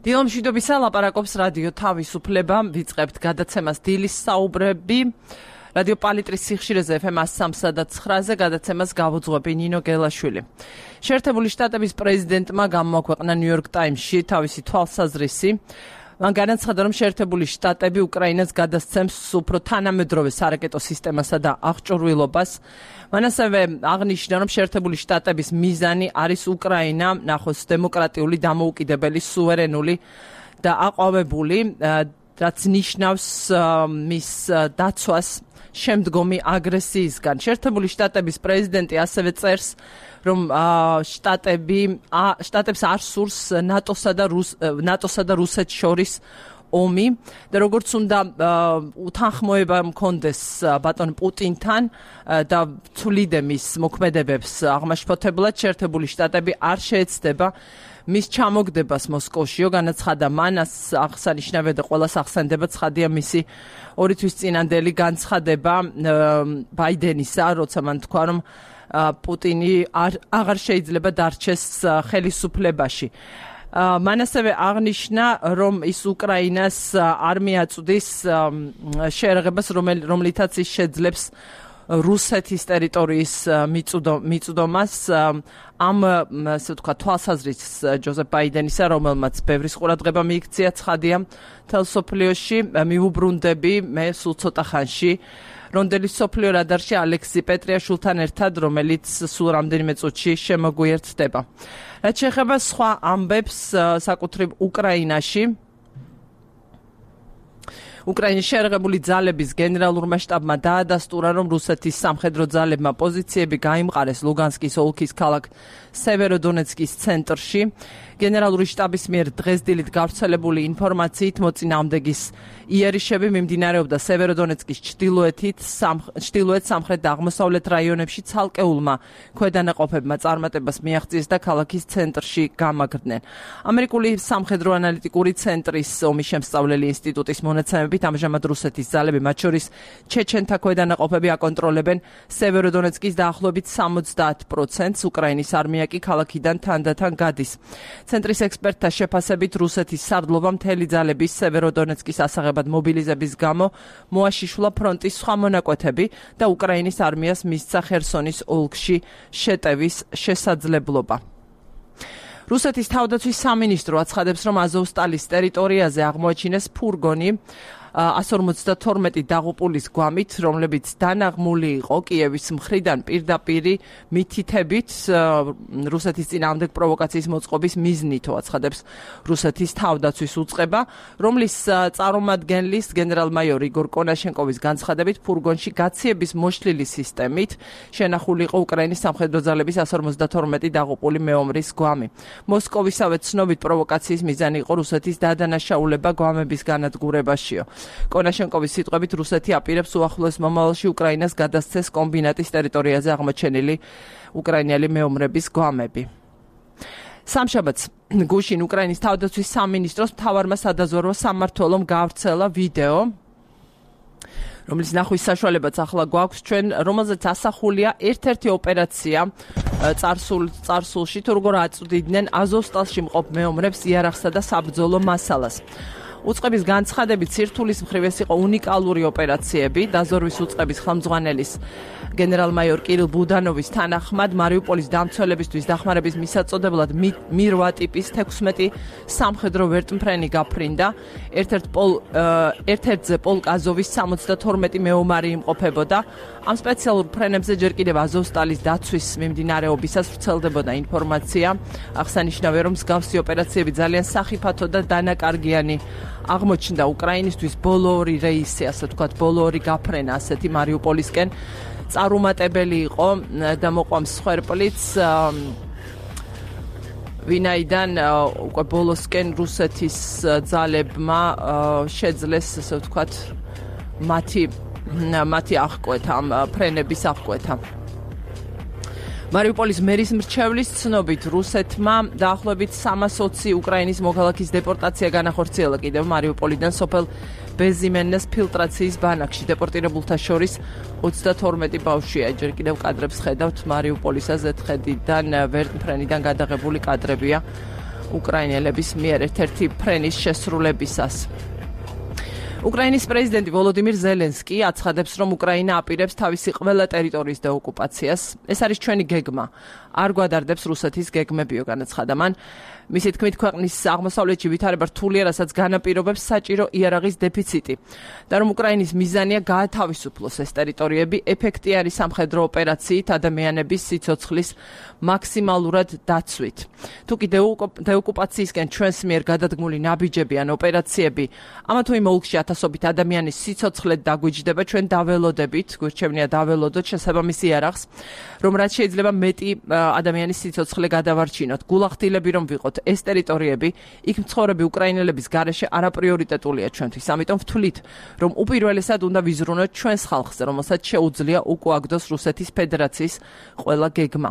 დილო მშვიდობისა, ლაპარაკობს რადიო თავისუფლება, ვიწყებთ გადაცემას დილის საუბრები. რადიო პალიტრის სიხშირეზე FM 103.9-ზე გადაცემას გავუძღვები ნინო გელაშვილი. შეერთებული შტატების პრეზიდენტმა გამოაქვეყნა ნიუ-იორკ ტაიმსში თავისი თვალსაზრისი. მან განაცხადა, რომ შეერთებული შტატები უკრაინას გადასცემს უფრო თანამედროვე სარაკეტო სისტემასა და აღჭურვილობას. მან ასევე აღნიშნა, რომ შეერთებული შტატების მიზანი არის უკრაინა ნახოს დემოკრატიული, დამოუკიდებელი, სუვერენული და აყვავებული, რაც ნიშნავს მის დაცვას შემდგომი აგრესიისგან. შეერთებული შტატების პრეზიდენტი ასევე წერს, რომ შტატებს არ სურს ნატოსა და რუსეთს შორის ომი და როგორც უნდა უთანხმოება მქონდეს ბატონ პუტინთან და ცვლიდე მის მოქმედებებს აღმაშფოთებლად, შეერთებული შტატები არ შეეცდება მის ჩამოგდებას მოსკოვშიო. განაცხადა მან, აღსანიშნავია და ყველას ახსენდება, ცხადია მისი 2 თვის წინანდელი განცხადება ბაიდენისა, როცა მან თქვა, რომ პუტინი აღარ შეიძლება დარჩეს ხელისუფლებაში. მან ასევე აღნიშნა, რომ ის უკრაინას არ მიაწვდის შეერაღებას, რომლითაც ის შეძლებს რუსეთის ტერიტორიის მიწვდომას. ამ ასე ვთქვათ თვალსაზრისს ჯოზეფ ბაიდენისა, რომელმაც ბევრის ყურადღება მიიქცია, ცხადია მთელ სოფლიოში, მიუბრუნდები მე სულ ცოტა ხანში რონდელი სოფლიო რადარში ალექსი პეტრიაშვილთან ერთად, რომელიც სულ რამდენიმე წუთში შემოგვიერთდება. რაც შეეხება სხვა ამბებს საკუთრივ უკრაინაში, უკრაინის შეერაღებული ძალების გენერალურმა შტაბმა დაადასტურა, რომ რუსეთის სამხედრო ძალებმა პოზიციები გაიმყარეს ლუგანსკის ოლქის ქალაქ სევეროდონეცკის ცენტრში. გენერალური შტაბის მიერ დღესდილით გავრცელებული ინფორმაციით მოწინააღმდეგის იერიშები მიმდინარეობდა სევეროდონეცკის ჩრდილოეთ, სამხრეთ და აღმოსავლეთ რაიონებში ცალკეულმა ქვედანაყოფებმა წარმატებას მიაღწიეს და ქალაქის ცენტრში გამაგრდნენ. ამერიკული სამხედრო ანალიტიკური ცენტრის ომის შემსწავლელი ინსტიტუტის მონაცემებით ამჟამად რუსეთის ძალები, მათ შორის ჩეჩენთა ქვედანაყოფები აკონტროლებენ სევეროდონეცკის დაახლოებით 70%, უკრაინის არმია კი ქალაქიდან თანდათან გადის. ცენტრის ექსპერტთა შეფასებით რუსეთის სარდლობა მთელი ძალების სევეროდონეცკის ასაღებად მობილიზების გამო მოაშიშვლა ფრონტის სხვა მონაკვეთები და უკრაინის არმიას მისცა ხერსონის ოლქში შეტევის შესაძლებლობა. რუსეთის თავდაცვის სამინისტრო აცხადებს, რომ აზოვსტალის ტერიტორიაზე აღმოაჩინეს ფურგონი 152 დაღუპულის გვამით, რომლებიც დანაღმული იყო კიევის მხრიდან პირდაპირი მითითებით რუსეთის წინააღმდეგ პროვოკაციის მოწყობის მიზნით, აცხადებს რუსეთის თავდაცვის უწყება, რომლის წარმომადგენლის გენერალ-მაიორ იგორ კონაშენკოვის განცხადებით ფურგონში გაციების მოშლილი სისტემით შენახული იყო უკრაინის სამხედრო ძალების 152 დაღუპული მეომრის გვამი. მოსკოვისავე ცნობით პროვოკაციის მიზანი იყო რუსეთის დადანაშაულება გვამების განადგურებაშიო. კონაშენკოვის სიტყვებით რუსეთი აპირებს უახლოეს მომავალში უკრაინას გადასცეს კომბინატის ტერიტორიაზე აღმოჩენილი უკრაინელი მეომრების გვამები. სამშაბათს გუშინ უკრაინის თავდაცვის სამინისტროს მთავარმა სადაზვერვო სამმართველომ გაავრცელა ვიდეო, რომლის ნახვის საშუალებაც ახლა გვაქვს ჩვენ, რომელზეც ასახულია ერთ-ერთი ოპერაცია წარსულში, თუ როგორ აწვდიდნენ აზოვსტალში მყოფ მეომრებს იარაღსა და საბრძოლო მასალას. უწყების განცხადებით სირთულის მხრივ ეს იყო უნიკალური ოპერაციები. დაზვერვის უწყების ხელმძღვანელის გენერალ-მაიორ კირილ ბუდანოვის თანახმად მარიუპოლის დამცველებისთვის დახმარების მისაწოდებლად მირვა ტიპის 16 სამხედრო ვერტმფრენი გაფრინდა. ერთ-ერთზე პოლკ აზოვის 72 მეომარი იმყოფებოდა. ამ სპეციალურ ფრენებზე ჯერ კიდევ აზოვსტალის დაცვის მიმდინარეობისას ვრცელდებოდა ინფორმაცია. აღსანიშნავია, რომ მსგავსი ოპერაციები ძალიან სახიფათო და დანაკარგიანი აღმოჩნდა უკრაინისთვის. ბოლო 2 რეისი, ასე ვთქვათ, ბოლო 2 გაფრენა ასეთი მარიუპოლისკენ წარუმატებელი იყო და მოყვამს სხერპლიც, ვინაიდან უკვე ბოლოსკენ რუსეთის ძალებმა შეძლეს, ასე ვთქვათ, მათი აღკვეთა, ამ ფრენების აღკვეთა. მარიუპოლის მერის მრჩევლის ცნობით რუსეთმა დაახლოებით 320 უკრაინის მოქალაქის დეპორტაცია განახორციელა კიდევ მარიუპოლიდან სოფელ ბეზიმენეს ფილტრაციის ბანაკში. დეპორტირებულთა შორის 32 ბავშვია. ჯერ კიდევ კადრებს ხედავთ მარიუპოლის ზედხედიდან ვერტმფრენიდან გადაღებული კადრებია. უკრაინელების მიერ ერთ-ერთი ფრენის შესრულებისას. უკრაინის პრეზიდენტი ვოლოდიმირ ზელენსკი აცხადებს, რომ უკრაინა აპირებს თავისი ყველა ტერიტორიის დეოკუპაციას. ეს არის ჩვენი გეგმა. არ გვადარდებს რუსეთის გეგმებიო, განაცხადა მან. მისი თქმით, ქვეყნის აღმოსავლეთში ვითარება რთულია, რასაც განაპირობებს საჭირო იარაღის დეფიციტი. და რომ უკრაინის მიზანია გაათავისუფლოს ეს ტერიტორიები ეფექტიანი სამხედრო ოპერაციით ადამიანების სიცოცხლის მაქსიმალურად დაცვით. თუკი დეოკუპაციისკენ ჩვენს მიერ გადადგმული ნაბიჯები ან ოპერაციები ამა თუ იმ ოლქში ათასობით ადამიანის სიცოცხლედ დაგვიჯდება, ჩვენ დაველოდებით, გვირჩევნია დაველოდოთ შესაბამის იარაღს, რომ რაც შეიძლება მეტი ადამიანის სიცოცხლე გადავარჩინოთ. გულახდილები რომ ვიყოთ ეს ტერიტორიები, იქ მცხოვრები უკრაინელების გარეშე არაპრიორიტეტულია ჩვენთვის. ამიტომ ვთვლით, რომ უპირველესად უნდა ვიზრუნოთ ჩვენს ხალხზე, რომელსაც შეუძლია უკუაგდოს რუსეთის ფედერაციის ყველა გეგმა.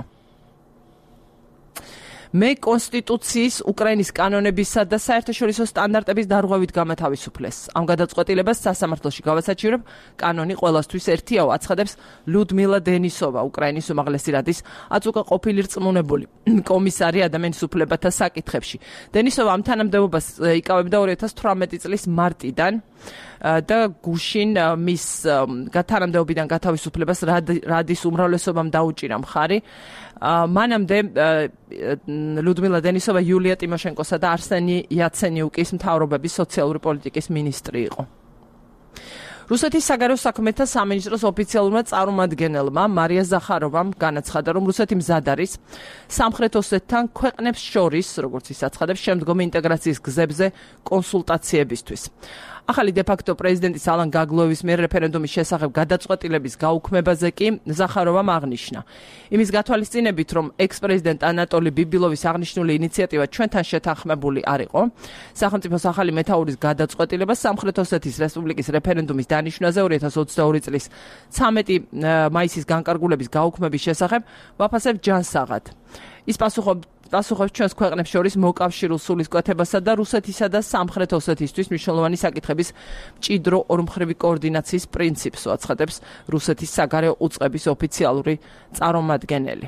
მე კონსტიტუციის, უკრაინის კანონებისა და საერთაშორისო სტანდარტების დარღვევით გამათავისუფლეს. ამ გადაწყვეტილებას სასამართლოში გავასაჩივრებ, კანონი ყველასთვის ერთიაო, აცხადებს ლუდმილა დენისოვა, უკრაინის უმაღლესი რადის აწუყა ყოფილი რწმუნებული კომისარი ადამიანის უფლებათა საკითხებში. დენისოვა ამ თანამდებობას იკავებდა 2018 წლის მარტიდან და გუშინ მის თანამდებობიდან გათავისუფლებას რადის უმრავლესობამ დაუჭირა მხარი. მანამდე ლუდმილა დენისოვა იულია ტიმოშენკოსა და არსენი იაცენიუკის მთავრობების სოციალური პოლიტიკის მინისტრი იყო. რუსეთის საგარეო საქმეთა სამინისტროს ოფიციალურმა წარმომადგენელმა მარია ზახაროვამ განაცხადა, რომ რუსეთი მზად არის სამხრეთ ოსეთთან ქვეყნებს შორის, როგორც ის აცხადებს, შემდგომი ინტეგრაციის გზებზე კონსულტაციებისთვის. ახალი დე-ფაქტო პრეზიდენტის ალან გაგლოევის მიერ რეფერენდუმის შესახებ გადაწყვეტილების გაუქმებაზე კი ზახაროვამ აღნიშნა. იმის გათვალისწინებით, რომ ექს-პრეზიდენტ ანატოლი ბიბილოვის აღნიშნული ინიციატივა ჩვენთან შეთანხმებული არ იყო, სახელმწიფოს ახალი მეთაურის გადაწყვეტილება სამხრეთ ოსეთის რესპუბლიკის რეფერენდუმის დანიშვნაზე 2022 წლის 13 მაისის განკარგულების გაუქმების შესახებ ვაფასებ ჯანსაღად. ის პასუხობს ჩვენს ქვეყნებს შორის მოკავშირულ სულისკვეთებასა და რუსეთისა და სამხრეთ ოსეთისთვის მნიშვნელოვანი საკითხების მჭიდრო ორმხრივი კოორდინაციის პრინციპს, აცხადებს რუსეთის საგარეო უწყების ოფიციალური წარმომადგენელი.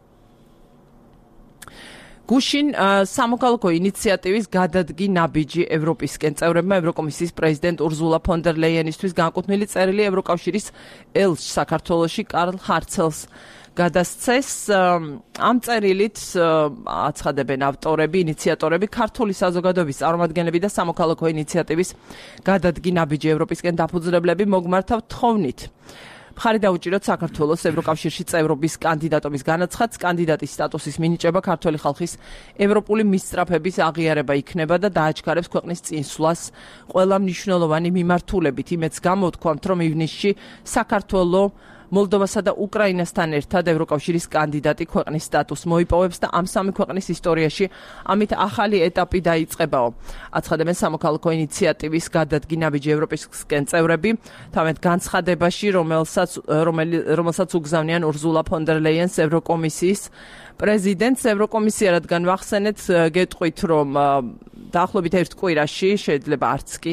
გუშინ სამოქალაქო ინიციატივის გადადგი ნაბიჯი ევროპისკენ წევრებმა ევროკომისიის პრეზიდენტ ურზულა ფონ დერ ლეიენისთვის განკუთვნილი წერილი ევროკავშირის ელჩ საქართველოში კარლ ჰარცელს გადასცეს. ამ წერილით აცხადებენ ავტორები, ინიციატორები, ქართული საზოგადოების წარმომადგენლები და სამოქალაქო ინიციატივის გადადგი ნაბიჯი ევროპისკენ დაფუძნებლები მოგმართავ თხოვნით. მხარი დაუჭიროთ საქართველოს ევროკავშირში წევრობის კანდიდატობის განაცხადს, კანდიდატის სტატუსის მინიჭება ქართველი ხალხის ევროპული მისწრაფების აღიარება იქნება და დააჩქარებს ქვეყნის წინსვლას ყველა მნიშვნელოვანი მიმართულებით. იმედს გამოვთქვამთ, რომ ივნისში საქართველო მოლდოვასა და უკრაინასთან ერთად ევროკავშირის კანდიდატი ქვეყნის სტატუსს მოიპოვებს და ამ სამი ქვეყნის ისტორიაში ამით ახალი ეტაპი დაიწყებაო. აცხადებენ სამოქალაქო ინიციატივის გადადგი ნაბიჯი ევროპისკენ წევრები, თავად განცხადებაში, რომელსაც უგზავნიან ურზულა ფონ დერ ლეიენს ევროკომისიის პრეზიდენტს. ევროკომისია, რადგან ვახსენეთ, გეტყვით, რომ დაახლოებით ერთ კვირაში, შეიძლება არც კი,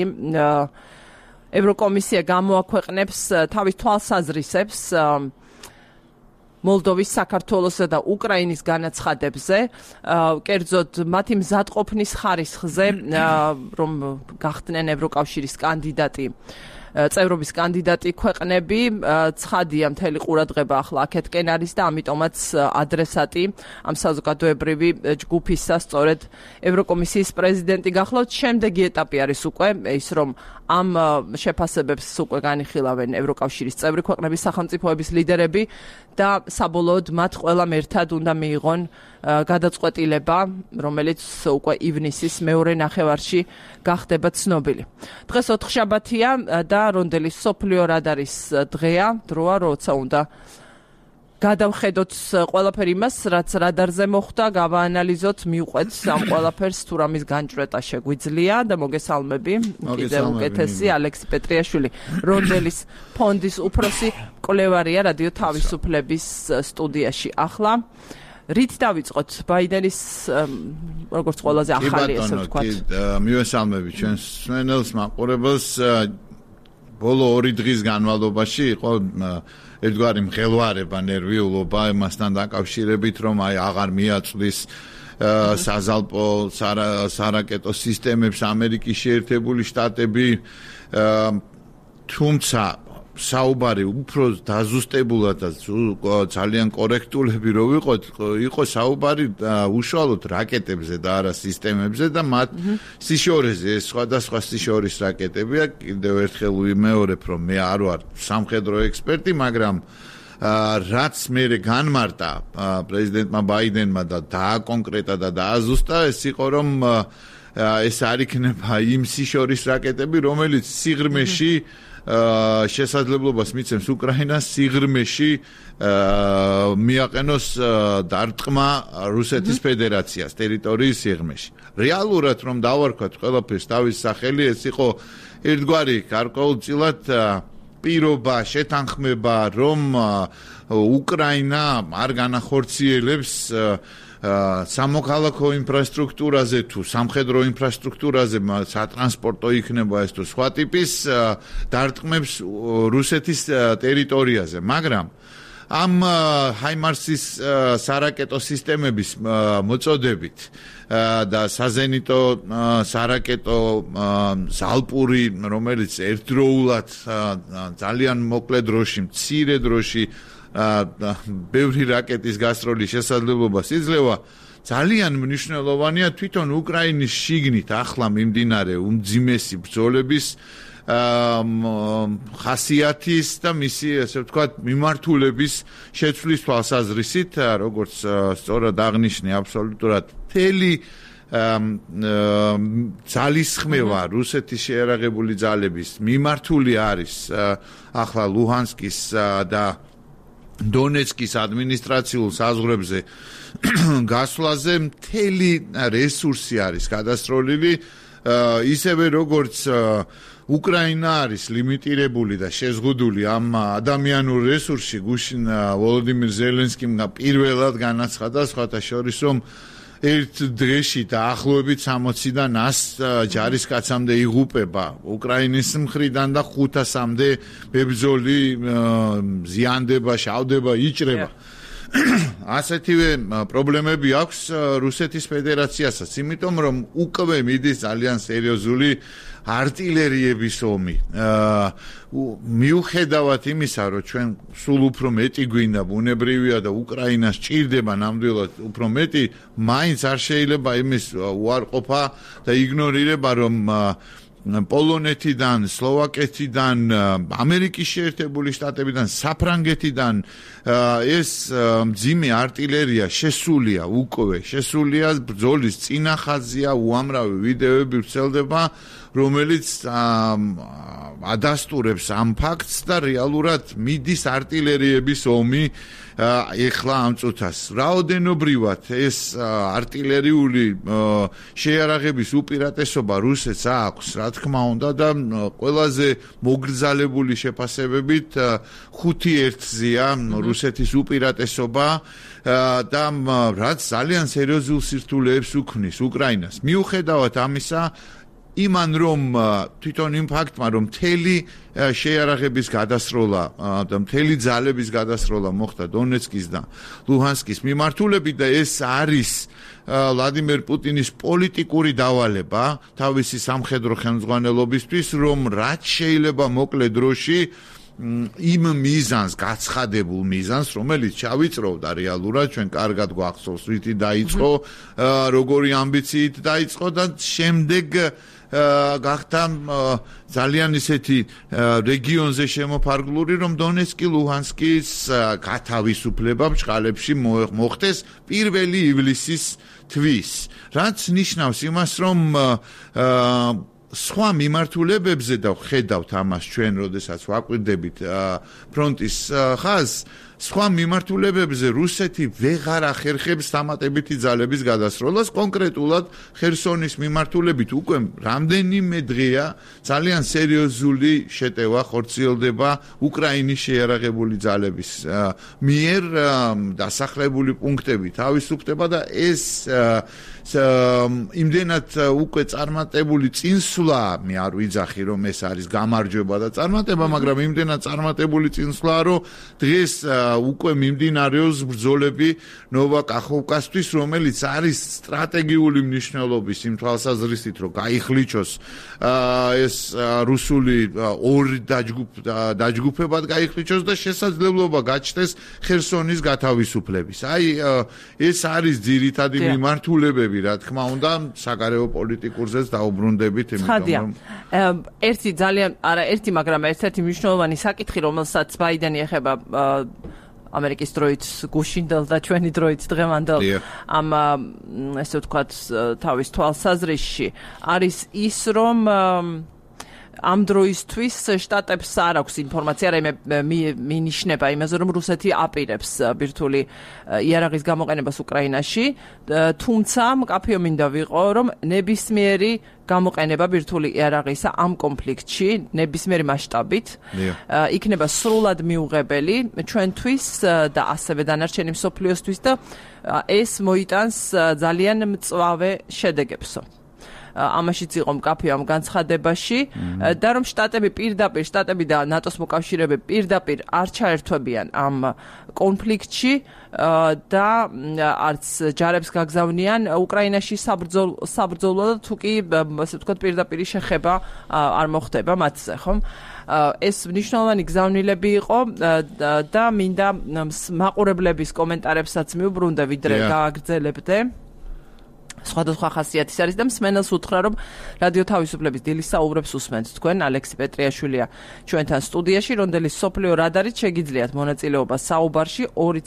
ევროკომისია გამოაქვეყნებს თავის თვალსაზრისებს მოლდოვის, საქართველოსა და უკრაინის განაცხადებზე, კერძოდ მათი მზადყოფნის ხარისხზე, რომ გახდნენ ევროკავშირის კანდიდატი, წევრობის კანდიდატი ქვეყნები. ცხადია, მთელი ყურადღება ახლა აქეთკენ არის და ამიტომაც ადრესატი ამ საზოგადოებრივი ჯგუფისა სწორედ ევროკომისიის პრეზიდენტი გახლავთ. შემდეგი ეტაპი არის უკვე ის, რომ ამ შეფასებებს უკვე განიხილავენ ევროკავშირის წევრი ქვეყნების სახელმწიფოების ლიდერები და საბოლოოდ მათ ყველამ ერთად უნდა მიიღონ გადაწყვეტილება, რომელიც უკვე ივნისის მეორე ნახევარში გახდება ცნობილი. დღეს ოთხშაბათია და რონდელი სოფლიო რადარის დროა, როცა უნდა გადავხედოთ ყველაფერი იმას, რაც რადარზე მოხდა, გავაანალიზოთ, მივყვეთ ამ ყველაფერს, თუ რამის განჭვრეტა შეგვიძლია და მოგესალმები. კიდევ უკეთესი ალექსი პეტრიაშვილი, რონდელის ფონდის უფროსი მკვლევარია რადიო თავისუფლების სტუდიაში ახლა. რით დავიწყოთ ბაიდენის როგორც ყველაზე ახალი ესე ვთქვათ. მივესალმები ჩვენს მსმენელს, მაყურებელს. ბოლო 2 დღის განმავლობაში იყო ერთგვარი მღელვარება, ნერვიულობა იმასთან დაკავშირებით, რომ აღარ მიაწვდის საზალპო სარაკეტო სისტემებს ამერიკის შეერთებული შტატები თუმცა საუბარი უფრო დაზუსტებულად და ძალიან კორექტულები რო იყო საუბარი უშუალოდ რაკეტებზე და არა სისტემებზე და მათ სიშორეზე სხვადასხვა სიშორის რაკეტებია კიდევ ერთხელ ვიმეორებ რომ მე არ ვარ სამხედრო ექსპერტი მაგრამ რაც მე განმარტა პრეზიდენტმა ბაიდენმა და დააკონკრეტა და დააზუსტა ეს იყო რომ ეს არ იქნება იმ სიშორის რაკეტები რომელიც სიღრმეში შესაძლებლობას მიცემს უკრაინას სიღრმეში მიაყენოს დარტყმა რუსეთის ფედერაციას ტერიტორიის სიღრმეში. რეალურად რომ დავარქვათ ყველაფერს თავის სახელი ეს იყო ერთგვარი გარკვეულწილად პირობა შეთანხმება რომ უკრაინა არ განახორციელებს სამოქალაქო ინფრასტრუქტურაზე თუ სამხედრო ინფრასტრუქტურაზე სატრანსპორტო იქნება ეს თუ სხვა ტიპის დარტყმებს რუსეთის ტერიტორიაზე მაგრამ ამ ჰაიმარსის სარაკეტო სისტემების მოწოდებით და საზენიტო სარაკეტო ზალპური რომელიც ერთდროულად ძალიან მოკლე დროში მცირე დროში ბევრი რაკეტის გასროლის შესაძლებლობას იძლევა ძალიან მნიშვნელოვანია თვითონ უკრაინის შიგნით ახლა მიმდინარე უმძიმესი ბრძოლების ხასიათის და მისი ასე ვთქვათ მიმართულების შეცვლის თვალსაზრისით როგორც სწორად აღნიშნე აბსოლუტურად მთელი ძალისხმევა რუსეთის შეერაღებული ძალების მიმართული არის ახლა ლუჰანსკის და დონეცკის ადმინისტრაციულ საზღვრებზე გასვლაზე მთელი რესურსი არის გადასროლილი ისევე როგორც უკრაინა არის ლიმიტირებული და შეზღუდული ამ ადამიანურ რესურსში გუშინ ვოლოდიმირ ზელენსკიმ პირველად განაცხადა სხვათა შორის რომ ერთ დღეში დაახლოებით 60-დან 100 ჯარისკაცამდე იღუპება უკრაინის მხრიდან და 500-მდე ბებრძოლი ზიანდება, შავდება, იჭრება. ასეთივე პრობლემები აქვს რუსეთის ფედერაციასაც, იმიტომ რომ უკვე მიდის ძალიან სერიოზული არტილერიების ომი. მიუხედავად იმისა, რომ ჩვენ სულ უფრო მეტი გვინდა, ბუნებრივია და უკრაინას ჭირდება ნამდვილად უფრო მეტი, მაინც არ შეიძლება იმის უარყოფა და იგნორირება, რომ პოლონეთიდან, სლოვაკეთიდან, ამერიკის შეერთებული შტატებიდან, საფრანგეთიდან ეს მძიმე არტილერია შესულია უკვე, შესულია ბრძოლის წინა ხაზია, უამრავი ვიდეოები ვრცელდება, რომელიც ადასტურებს ამ ფაქტს და რეალურად მიდის არტილერიების ომი ეხლა ამ წუთას. რაოდენობრივად ეს არტილერიული შეიარაღების უპირატესობა რუსეთს აქვს, რა თქმა უნდა და ყველაზე მოგრძალებული შეფასებებით 5-1-ზეა რუსეთის უპირატესობა და რაც ძალიან სერიოზულ სირთულეებს უქმნის უკრაინას. მიუხედავად ამისა იმან რომ თვითონ იმ ფაქტმა რომ მთელი შეიარაღების გადასროლა და მთელი ძალების გადასროლა მოხდა დონეცკის და ლუჰანსკის მიმართულებით და ეს არის ვლადიმერ პუტინის პოლიტიკური დავალება თავისი სამხედრო ხელმძღვანელობისთვის რომ რაც შეიძლება მოკლე დროში იმ მიზანს გაცხადებულ მიზანს რომელიც ჩავიწროვდა რეალურად ჩვენ კარგად გვახსოვს რითი დაიწყო როგორი ამბიციით დაიწყო და შემდეგ გახდა ძალიან ისეთი რეგიონზე შემოფარგლული რომ დონეცკი ლუჰანსკის გათავისუფლება ბჭყალებში მოხდეს 1 ივლისის თვის რაც ნიშნავს იმას რომ სხვა მიმართულებებზე და ხედავთ ამას ჩვენ როდესაც ვაკვირდებით ფრონტის ხაზს სხვა მიმართულებებზე რუსეთი ვეღარ ახერხებს დამატებითი ძალების გადასროლას კონკრეტულად ხერსონის მიმართულებით უკვე რამდენიმე დღეა ძალიან სერიოზული შეტევა ხორციელდება უკრაინის შეიარაღებული ძალების მიერ დასახლებული პუნქტები თავისუფლდება და ეს იმდენად უკვე წარმატებული წინსვლა მე არ ვიძახი რომ ეს არის გამარჯვება და წარმატება მაგრამ იმდენად წარმატებული წინსვლა რომ დღეს უკვე მიმდინარეობს ბრძოლები ნოვა კახოვკასთვის, რომელიც არის სტრატეგიული მნიშვნელობის იმ თვალსაზრისით, რომ გაიხლიჩოს ეს რუსული ორი დაჯგუფებად გაიხლიჩოს და შესაძლებლობა გაჩნდეს ხერსონის გათავისუფლების. აი ეს არის ძირითადი მიმართულებები, რა თქმა უნდა, საგარეო პოლიტიკურზეც დაუბრუნდებით, იმიტომ რომ ერთი მაგრამ ერთ-ერთი მნიშვნელოვანი საკითხი, რომელსაც ბაიდენი ეხება ამერიკის დროით გუშინდელ და ჩვენი დროით დღევანდელ ამ ესე ვთქვათ თავის თვალსაზრისში არის ის, რომ ამ დროისთვის შტატებს არ აქვს ინფორმაცია, მინიშნება იმაზე, რომ რუსეთი აპირებს ბირთვული იარაღის გამოყენებას უკრაინაში, თუმცა მკაფიო მინდა ვიყო, რომ ნებისმიერი გამოყენება ბირთვული იარაღისა ამ კონფლიქტში, ნებისმიერი მასშტაბით, იქნება სრულად მიუღებელი ჩვენთვის და ასევე დანარჩენი მსოფლიოსთვის და ეს მოიტანს ძალიან მწვავე შედეგებსო. ამაშიც იყო მკაფიო ამ განცხადებაში და რომ შტატები და ნატოს მოკავშირეები პირდაპირ არ ჩაერთვებიან ამ კონფლიქტში და არც ჯარებს გაგზავნიან უკრაინაში საბრძოლო და თუ კი ასე ვთქვათ პირდაპირ შეხება არ მოხდება მათზე, ხომ? ეს მნიშვნელოვანი გზავნილები იყო და მინდა მაყურებლების კომენტარებსაც მიუბრუნდე, ვიდრე გააგრძელებდე. სხვადასხვა ხასიათის არის და მსმენელს უთხრა, რომ რადიო თავისუფლების დილის საუბრებს უსმენთ თქვენ. ალექსი პეტრიაშვილია ჩვენთან სტუდიაში, რონდელის სოფლიო რადარით შეგიძლიათ მონაწილეობა საუბარში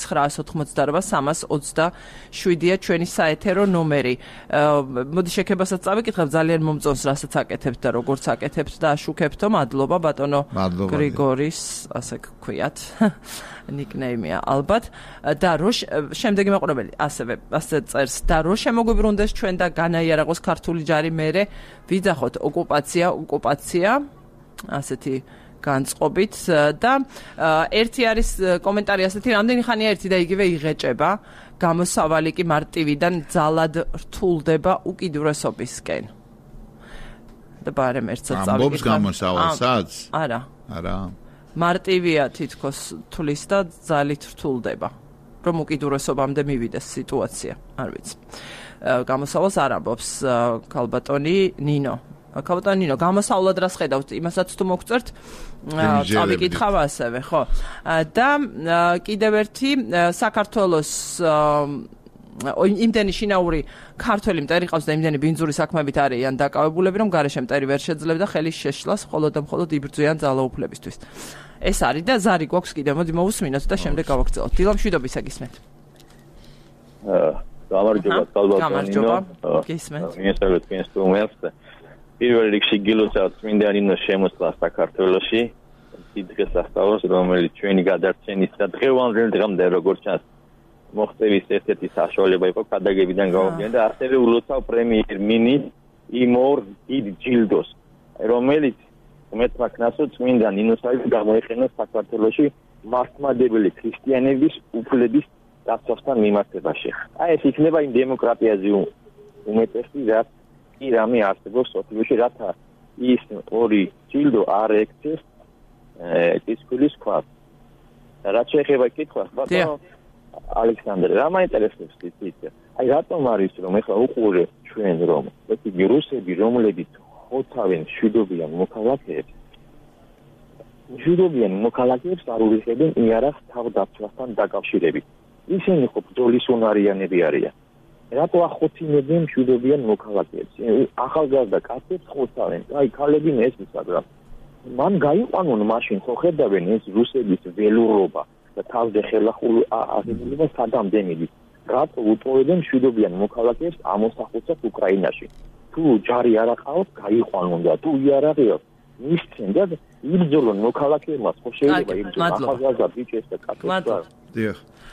2988327-ია ჩვენი საეთერო ნომერი. მოდი შექებასაც წავიკითხებ, ძალიან მომწონს, რასაც აკეთებთ და როგორც აკეთებთ და აშუქებთო. მადლობა ბატონო გრიგორის, ასე გქვიათ. ნიკნეიმია ალბათ და შემდეგი მაყურებელი ასე წერს და რო შემოგვიბრუნდეს ჩვენ და განაიარაღოს ქართული ჯარი მერე ვიძახოთ ოკუპაცია ასეთი განწყობით და ერთი არის კომენტარი ასეთი, რამდენი ხანია ერთი და იგივე იღეჭება, გამოსავალი კი მარტივიდან ძალად რთულდება უკიდურესობისკენ. და ბარემ ერთსაც წავიკითხავ. ამბობს გამოსავალსაც? არა. მარტივია თითქოს თulis და ძალით რთულდება, რომ უკიდურესობამდე მივიდეს სიტუაცია, არ ვიცი. გამოსავალს არ ამბობს ქალბატონი ნინო. ქალბატონი ნინო, გამოსავლად რას ხედავთ? იმასაც თუ მოგწერთ, წავიკითხავ ასევე, ხო? და კიდევ ერთი საქართველოს იმდენი შინაური ქართველი მტერი ყავს და იმდენი ბინძური საქმებით არიან დაკავებულები, რომ გარეშე მტერი ვერ შეძლებდა ხელის შეშლას მხოლოდ და მხოლოდ იბრძვიან ძალაუფლებისთვის. ეს არის და ზარი გვაქვს კიდევ, მოდი მოვუსმინოთ და შემდეგ გავაგრძელოთ. დილა მშვიდობისა გისმენთ. გამარჯობა, გამარჯობა. გისმენთ. მიესალმეთ თქვენს სტუმარს. პირველ რიგში გილოცავთ წმინდა ნინოს შემოსვლა საქართველოში, დიდგეს ასწავლოს, რომელიც ჩვენი გადარჩენის და დღევანდელ დღემდე როგორც ჩანს მოხდების ერთ-ერთი საშუალება იყო ქადაგებიდან გამომდინარე და ასევე ულოცავ პრემიერ-მინისტრ იმ ორ დიდ ჯილდოს, რომელიც უმეტმა ქნასო წმინდა ნინოსათვის გამოიყენა საქართველოში მართლმადიდებელი ქრისტიანების უფლების დაცვასთან მიმართებაში. აი ეს იქნება იმ დემოკრატიაზე უმეტესი, რაც კი რამე არსებობს სოფლიოში, რათა ის ორი ჯილდო არ ექცეს ტისკულის ქვას. რაც შეეხება კითხვას, ბატონო ალექსანდრე, რა მაინტერესებს თითქოს? აი რატომ არის რომ ეხლა უყურე ჩვენ რომ ესეთი რუსები, რომლებიც ხოთავენ მშვიდობიან მოქალაქეებს არ ურიხებენ იარაღს თავდაცვასთან დაკავშირებით. ისინი ხო ბრძოლის უნარიანები არიან. რატო ახოცინებენ მშვიდობიან მოქალაქეებს? ახალგაზრდა კაცებს ხოთავენ. აი ქალები მესმისაგრა. მან გაიყვანონ მაშინ ხო ხედავენ ეს რუსების ველურობა და თავზე ხელახული აღებულება სადამდენილი. რატო უტოვებენ მშვიდობიან მოქალაქეებს ამოსახულსაც უკრაინაში? თუ ჯარი არ აყავთ, გაიყვანონ და თუ იარაღი აქვს, მისცენ და იბრძოლონ მოქალაქეებმა, ხო შეიძლება იბრძოლონ ახალგაზრდა ბიჭებს და კაცებს. დიახ.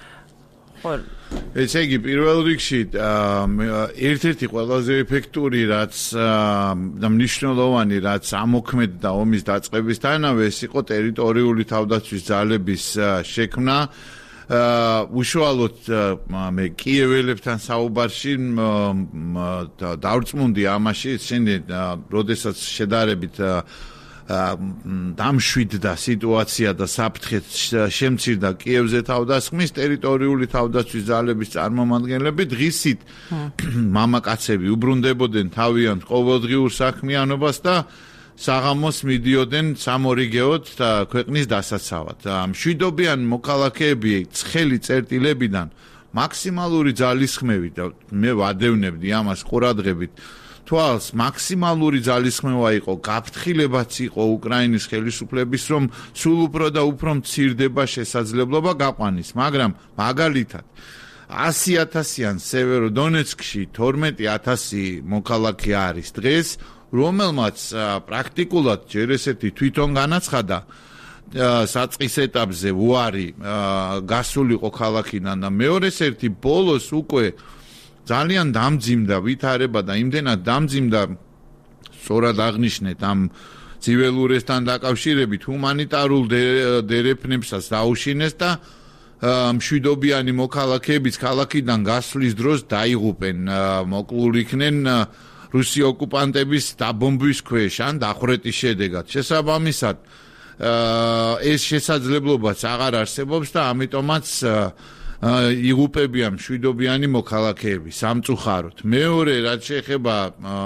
ესე იგი პირველ რიგში ერთ-ერთი ყველაზე ეფექტური რაც და მნიშვნელოვანი რაც ამოქმედდა ომის დაწყებისთანავე ეს იყო ტერიტორიული თავდაცვის ძალების შექმნა. უშუალოდ მე კიეველებთან საუბარში დავრწმუნდი ამაში, ისინი როდესაც შედარებით დამშვიდდა სიტუაცია და საფრთხე შემცირდა კიევზე თავდასხმის ტერიტორიული თავდაცვის ძალების წარმომადგენლები დღისით მამაკაცები უბრუნდებოდნენ თავიანთ ყოველდღიურ საქმიანობას და საღამოს მიდიოდნენ სამორიგეოდ ქვეყნის დასაცავად. მშვიდობიან მოქალაქეები ცხელი წერტილებიდან მაქსიმალური ძალისხმევით და მე ვადევნებდი ამას ყურადღებით თვალს მაქსიმალური ძალისხმევა იყო, გაფრთხილებაც იყო უკრაინის ხელისუფლების, რომ სულ უფრო და უფრო მცირდება შესაძლებლობა გაყვანის, მაგრამ მაგალითად 100,000-იან სევეროდონეცკში 12,000 მოქალაქე არის დღეს, რომელმაც პრაქტიკულად ჯერ ესეთი თვითონ განაცხადა საწყის ეტაპზე უარი გასულიყო ქალაქიდან და მეორეს ერთი ბოლოს უკვე ძალიან დამძიმდა ვითარება და იმდენად დამძიმდა სწორად აღნიშნეთ ამ ცივილურესთან დაკავშირებით ჰუმანიტარულ დერეფნებსაც დაუშინეს და მშვიდობიანი მოქალაქეებიც ქალაქიდან გასვლის დროს დაიღუპენ, მოკლული იქნენ რუსი ოკუპანტების დაბომბვის ქვეშ ან დახვრეტის შედეგად. შესაბამისად ეს შესაძლებლობაც აღარ არსებობს და ამიტომაც იღუპებიან მშვიდობიანი მოქალაქეები სამწუხაროდ. მეორე რაც შეეხება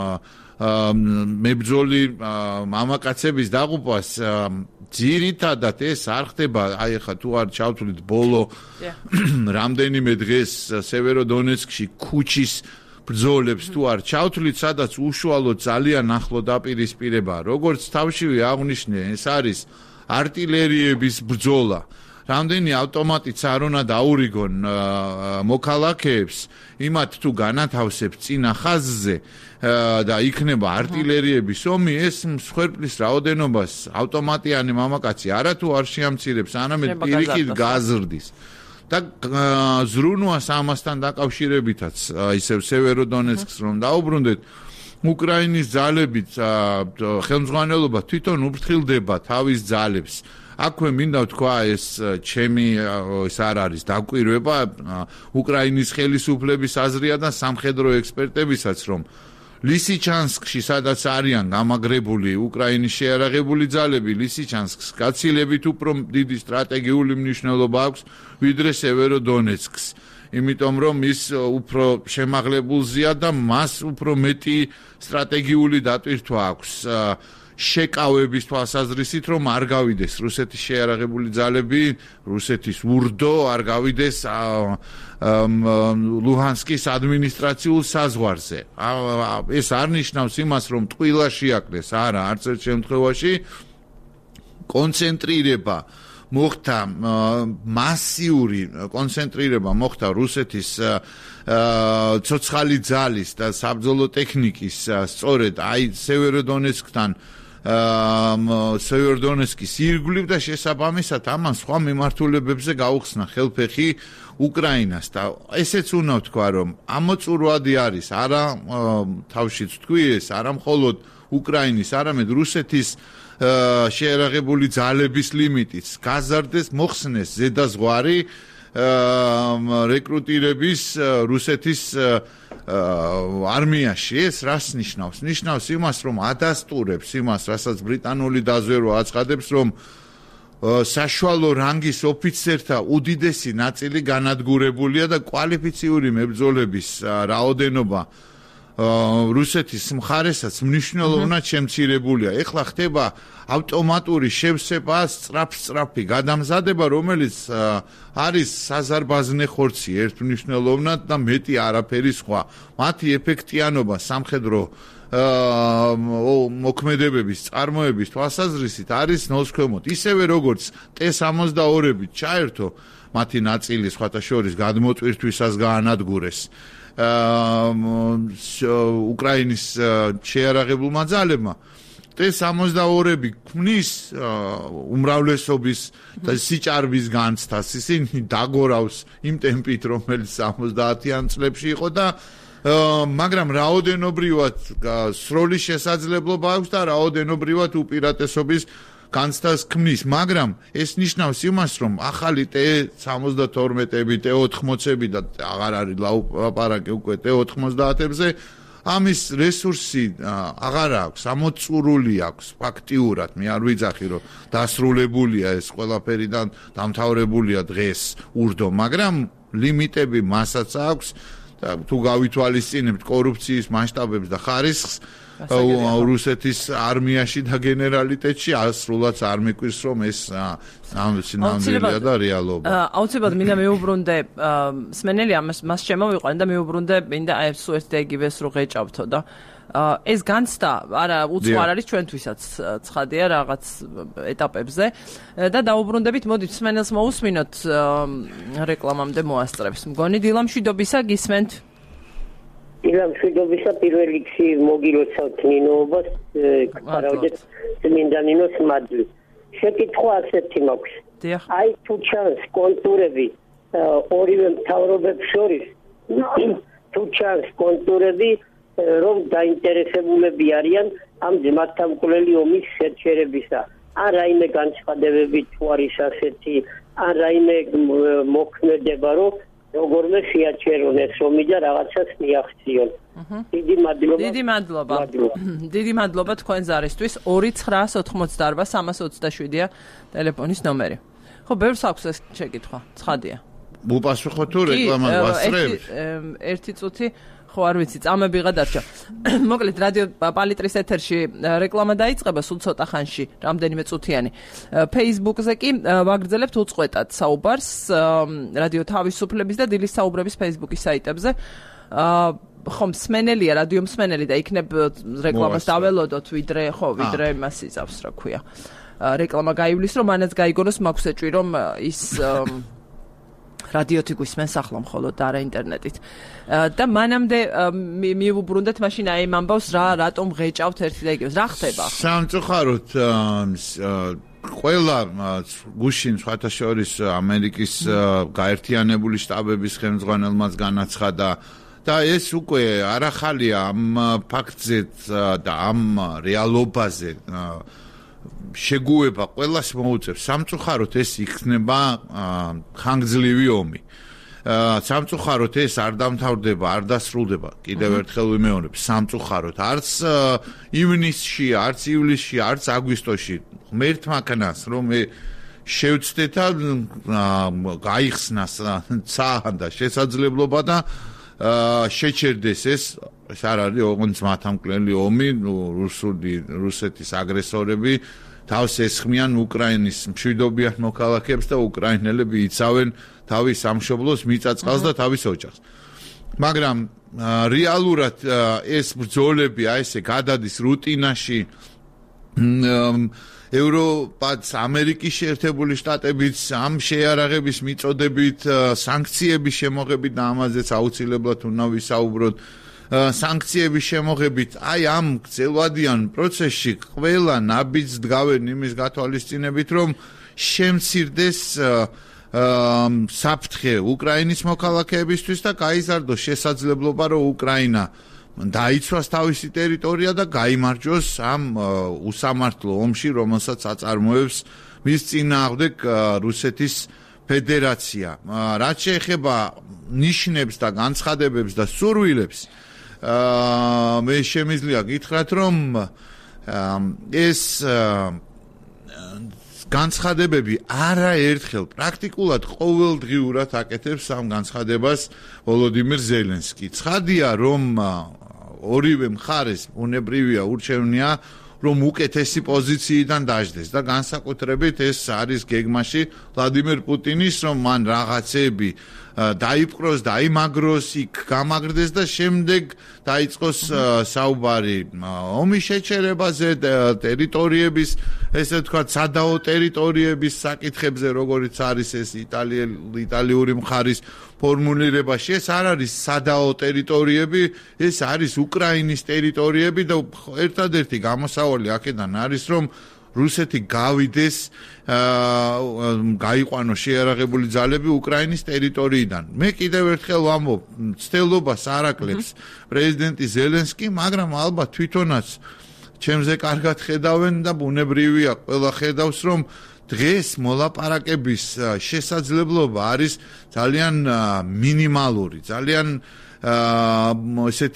მებრძოლი მამაკაცების დაღუპვას, ძირითადად ეს არ ხდება, აი ხა თუ არ ჩავთვლით ბოლო რამდენიმე დღეს სევეროდონეცკში ქუჩის ბრძოლებს თუ არ ჩავთვლით, სადაც უშუალოდ ძალიან ახლო დაპირისპირება, როგორც თავშივე აღნიშნე, ეს არის არტილერიების ბრძოლა. რამდენი ავტომატიც არ უნდა დაურიგონ მოქალაქეებს, იმათ თუ განათავსებს წინა ხაზზე და იქნება არტილერიების ომი, ეს მსხვერპლის რაოდენობას ავტომატიანი მამაკაცი არათუ არ შეამცირებს, არამედ პირიქით გაზრდის. და ზრუნვას ამასთან დაკავშირებითაც ისევ სევეროდონეცკს რომ დაუბრუნდეთ, უკრაინის ძალებით ხელმძღვანელობა თვითონ უფრთხილდება თავის ძალებს. აქვე მინდა ვთქვა ეს ჩემი ეს არ არის დაკვირვება უკრაინის ხელისუფლების აზრია და სამხედრო ექსპერტებისაც, რომ ლისიჩანსკში სადაც არიან გამაგრებული უკრაინის შეიარაღებული ძალები, ლისიჩანსკს გაცილებით უფრო დიდი სტრატეგიული მნიშვნელობა აქვს ვიდრე სევეროდონეცკს, იმიტომ რომ ის უფრო შემაღლებულზეა და მას უფრო მეტი სტრატეგიული დატვირთვა აქვს შეკავების თვალსაზრისით, რომ არ გავიდეს რუსეთის შეიარაღებული ძალები, რუსეთის ურდო არ გავიდეს ლუჰანსკის ადმინისტრაციულ საზღვარზე. ეს არ ნიშნავს იმას, რომ ტყუილა შეაკლეს, არა, არც ერთ შემთხვევაში. კონცენტრირება მოხდა, მასიური კონცენტრირება მოხდა რუსეთის ცოცხალი ძალის და საბრძოლო ტექნიკის სწორედ აი სევეროდონეცკთან სევეროდონეცკის ირგვლივ და შესაბამისად ამან სხვა მიმართულებებზე გაუხსნა ხელფეხი უკრაინას და ესეც უნდა ვთქვა, რომ ამოწურვადი არის არა თავშიც თქვი ეს, არა მხოლოდ უკრაინის, არამედ რუსეთის შეიარაღებული ძალების ლიმიტიც გაზარდეს, მოხსნეს ზედაზღვარი რეკრუტირების რუსეთის არმიაში. ეს რას ნიშნავს? ნიშნავს იმას, რომ ადასტურებს იმას, რასაც ბრიტანული დაზვერვა აცხადებს, რომ საშუალო რანგის ოფიცერთა უდიდესი ნაწილი განადგურებულია და კვალიფიციური მებრძოლების რაოდენობა რუსეთის მხარესაც მნიშვნელოვნად შემცირებულია. ეხლა ხდება ავტომატური შევსება, სწრაფი გადამზადება, რომელიც არის საზარბაზნე ხორცი ერთმნიშვნელოვნად და მეტი არაფერი სხვა. მათი ეფექტიანობა სამხედრო მოქმედებების წარმოების თვალსაზრისით არის ნულს ქვემოთ. ისევე როგორც T-62-ებით ჩაერთო მათი ნაწილი სხვათა შორის გადმოტვირთვისას გაანადგურეს უკრაინის შეიარაღებულმა ძალებმა. T-62-ები ქმნის უმრავლესობის და სიჭარბის განცდას, ისინი დაგორავს იმ ტემპით, რომელიც 70-იან წლებში იყო და მაგრამ რაოდენობრივად სრული შესაძლებლობა აქვს და რაოდენობრივად უპირატესობის განცდას ქმნის, მაგრამ ეს ნიშნავს იმას, რომ ახალი T-72-ები, T-80-ები და აღარ არის ლაპარაკი უკვე T-90-ებზე ამის რესურსი აღარ აქვს, ამოწურული აქვს ფაქტიურად, მე არ ვიძახი რომ დასრულებულია ეს ყველაფერი და დამთავრებულია დღეს ურდო, მაგრამ ლიმიტები მასაც აქვს და თუ გავითვალისწინებთ კორუფციის მასშტაბებს და ხარისხს რუსეთის არმიაში და გენერალიტეტში ასრულად არ მიკვირს რომ ეს ნამდვილია და რეალობა. აუცილებლად მინდა მეუბრუნდე სმენელი მას შემოვიყვანე და მეუბრუნდე მინდა აი სულ ერთ ეგივეს რო ღეჭავთო და ეს განცდა არა უცხო არ არის ჩვენთვისაც ცხადია რაღაც ეტაპებზე და დაუბრუნდებით მოდით სმენელს მოусმინოთ რეკლამამდე მოასწრებს. მგონი დილამშვიდობისა გისმენთ დილამშვიდობისა პირველ რიგში მოგილოცავთ ნინოობას გარავდეთ წმინდა ნინოს მადლი. შეკითხვა ასეთი მაქვს. აი თუ ჩანს კონტურები ორივე მთავრობებს შორის თუ ჩანს კონტურები რომ დაინტერესებულები არიან ამ ძმათამკვლელი ომის შეჩერებისა. ან რაიმე განცხადებები თუ არის ასეთი, ან რაიმე მოქმედება რომ როგორმე შეაჩერონ ეს ომი და რაღაცას მიაღწიონ. დიდი მადლობა. დიდი მადლობა თქვენ ზარისთვის. 2988327-ია ტელეფონის ნომერი. ხო, ბევრს აქვს ეს შეკითხვა. ცხადია. მოპასუხოთ თუ რეკლამას ვასწრებთ? ერთი წუთი ხო არ ვიცი, წამებიღა დარჩა. მოკლედ რადიო პალიტრის ეთერში რეკლამა დაიწყება სულ ცოტა ხანში, რამდენიმე წუთიანი. Facebook-ზე კი ვაგრძელებთ უწყვეტად საუბარს რადიო თავისუფლების და დილის საუბრების Facebook-ის საიტებზე. ხომ სმენელია, რადიო მსმენელი და იქნებ რეკლამას დაველოდოთ, ვიდრე იმას იზავს, რა ქვია. რეკლამა გაივლის, რომ მანაც გაიგონოს, მაქვს ეჭვი, რომ ის რადიოთი გვისმენს ახლა მხოლოდ და არა ინტერნეტით. და მანამდე მივუბრუნდეთ მაშინ აი ამ ამბავს რატომ ღეჭავთ ერთი და იგივეს. რა ხდება? სამწუხაროდ ყველა გუშინ სხვათა შორის ამერიკის გაერთიანებული შტაბების ხელმძღვანელმაც განაცხადა და ეს უკვე არ ახალია ამ ფაქტზე და ამ რეალობაზე შეგუება ყველას მოუწევს. სამწუხაროდ ეს იქნება ხანგრძლივი ომი. სამწუხაროდ ეს არ დამთავრდება, არ დასრულდება. კიდევ ერთხელ ვიმეორებ, სამწუხაროდ არც ივნისში, არც ივლისში, არც აგვისტოში ღმერთმა კნას რომ შევცდეთ და გაიხსნას ცაა და შესაძლებლობა და შეჩერდეს ეს არ არის ოღონდ მათამკვლელი ომი, რუსეთის აგრესორები თავს ესხმიან უკრაინის მშვიდობიან მოქალაქეებს და უკრაინელები იცავენ თავის სამშობლოს მიწა-წყალს და თავის ოჯახს. მაგრამ რეალურად ეს ბრძოლები აი ესე გადადის რუტინაში ევროპაც, ამერიკის შეერთებული შტატებიც ამ შეიარაღების მიწოდებით, სანქციების შემოღებით და ამაზეც აუცილებლად უნდა ვისაუბროთ. სანქციების შემოღებით აი ამ გრძელვადიან პროცესში ყველა ნაბიჯს დგავენ იმის გათვალისწინებით რომ შემცირდეს საფრთხე უკრაინის მოქალაქეებისთვის და გაიზარდოს შესაძლებლობა რომ უკრაინა დაიცვას თავისი ტერიტორია და გაიმარჯვოს ამ უსამართლო ომში რომელსაც აწარმოებს მის წინააღმდეგ რუსეთის ფედერაცია. რაც შეეხება ნიშნებს და განცხადებებს და სურვილებს მე შემიძლია გითხრათ რომ ეს განცხადებები არაერთხელ პრაქტიკულად ყოველდღიურად აკეთებს ამ განცხადებას ვოლოდიმირ ზელენსკი. ცხადია რომ ორივე მხარეს უნებრივია ურჩევნია რომ უკეთესი პოზიციიდან დაждდეს და განსაკუთრებით ეს არის გეგმაში ვლადიმერ პუტინის რომ მან რაღაცები დაიპყროს, დაიმაგროს, იქ გამაგრდეს და შემდეგ დაიწყოს საუბარი ომის შეჩერებაზე, ტერიტორიების, ესე ვთქვათ, სადაო ტერიტორიების საკითხებზე, როგორიც არის ეს იტალიური მხარის ფორმულირებაში, ეს არ არის სადაო ტერიტორიები, ეს არის უკრაინის ტერიტორიები და ერთადერთი გამოსავალი აქედან არის, რომ რუსეთი გავიდეს გაიყვანოს შეიარაღებული ძალები უკრაინის ტერიტორიიდან. მე კიდევ ერთხელ ვამბობ, ცდელობას არ აკლებს პრეზიდენტი ზელენსკი, მაგრამ ალბათ თვითონაც ჩემზე კარგად ხედავენ და ბუნებრივია, ყველა ხედავს, რომ დღეს მოლაპარაკების შესაძლებლობა არის ძალიან მინიმალური, ძალიან ესეთი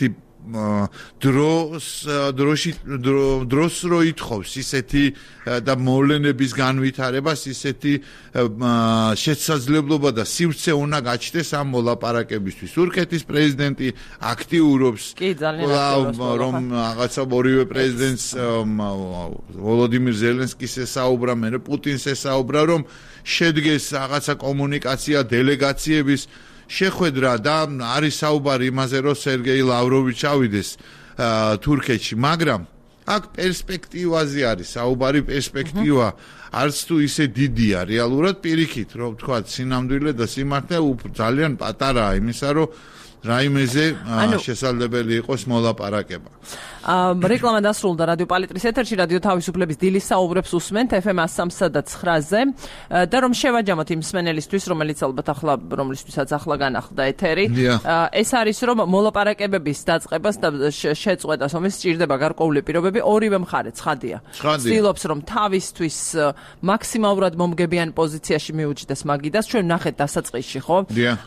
დროს რო ითხოვს ისეთი და მოვლენების განვითარებას ისეთი შესაძლებლობა და სივრცე უნდა გაჩნდეს ამ მოლაპარაკებისთვის. თურქეთის პრეზიდენტი აქტიურობს, რომ რაღაცა ორივე პრეზიდენტს ვოლოდიმირ ზელენსკის ესაუბრა, მერე პუტინს ესაუბრა, რომ შედგეს რაღაცა კომუნიკაცია დელეგაციების შეხვედრა და არის საუბარი იმაზე, რომ სერგეი ლავროვი ჩავიდეს თურქეთში, მაგრამ აქ პერსპექტივაზე არის საუბარი, პერსპექტივა არც თუ ისე დიდია რეალურად პირიქით, რომ თქვა სინამდვილე და სიმართლე ძალიან პატარაა იმისა, რომ რაიმეზე შესაძლებელი იყოს მოლაპარაკება. რეკლამა დასრულდა რადიო პალიტრის ეთერში, რადიო თავისუფლების დილის საუბრებს უსმენთ FM 103.9-ზე და რომ შევაჯამოთ იმ მსმენელისთვის, რომლისთვისაც ახლა განახლდა ეთერი. ეს არის, რომ მოლაპარაკებების დაწყებას და შეწყვეტას ომის სჭირდება გარკვეული პირობები, ორივე მხარე ცხადია. ცდილობს, რომ თავისთვის მაქსიმალურად მომგებიან პოზიციაში მიუჩნდეს მაგიდას, ჩვენ ვნახეთ დასაწყისში, ხო?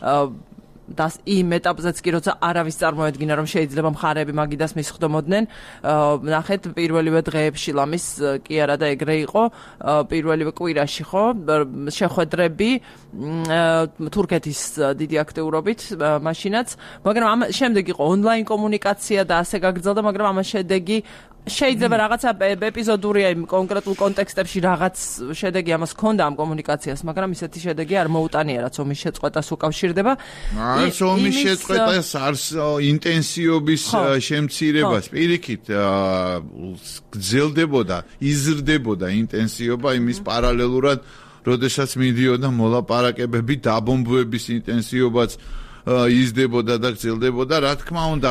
და იმ ეტაპზეც კი როცა არავის წარმოედგინა რომ შეიძლება მხარეები მაგიდას მისხდომოდნენ, ნახეთ პირველივე დღეებში ლამის კი არა და ეგრე იყო, პირველივე კვირაში ხო, შეხვედრები თურქეთის დიდი აქტიურობით მაშინაც, მაგრამ ამ შემდეგ იყო ონლაინ კომუნიკაცია და ასე გაგრძელდა, მაგრამ ამას შედეგი შეიძლება რაღაცა ეპიზოდურია იმ კონკრეტულ კონტექსტებში რაღაც შედეგი ამას ჰქონდა ამ კომუნიკაციას, მაგრამ ისეთი შედეგი არ მოუტანია, რაც ომის შეწყვეტას უკავშირდება. არც ომის შეწყვეტას, არც ინტენსივობის შემცირებას პირიქით გრძელდებოდა, იზრდებოდა ინტენსივობა იმის პარალელურად, როდესაც მიდიოდა მოლაპარაკებები, დაბომბვების ინტენსივობაც იზრდებოდა და გრძელდებოდა, რა თქმა უნდა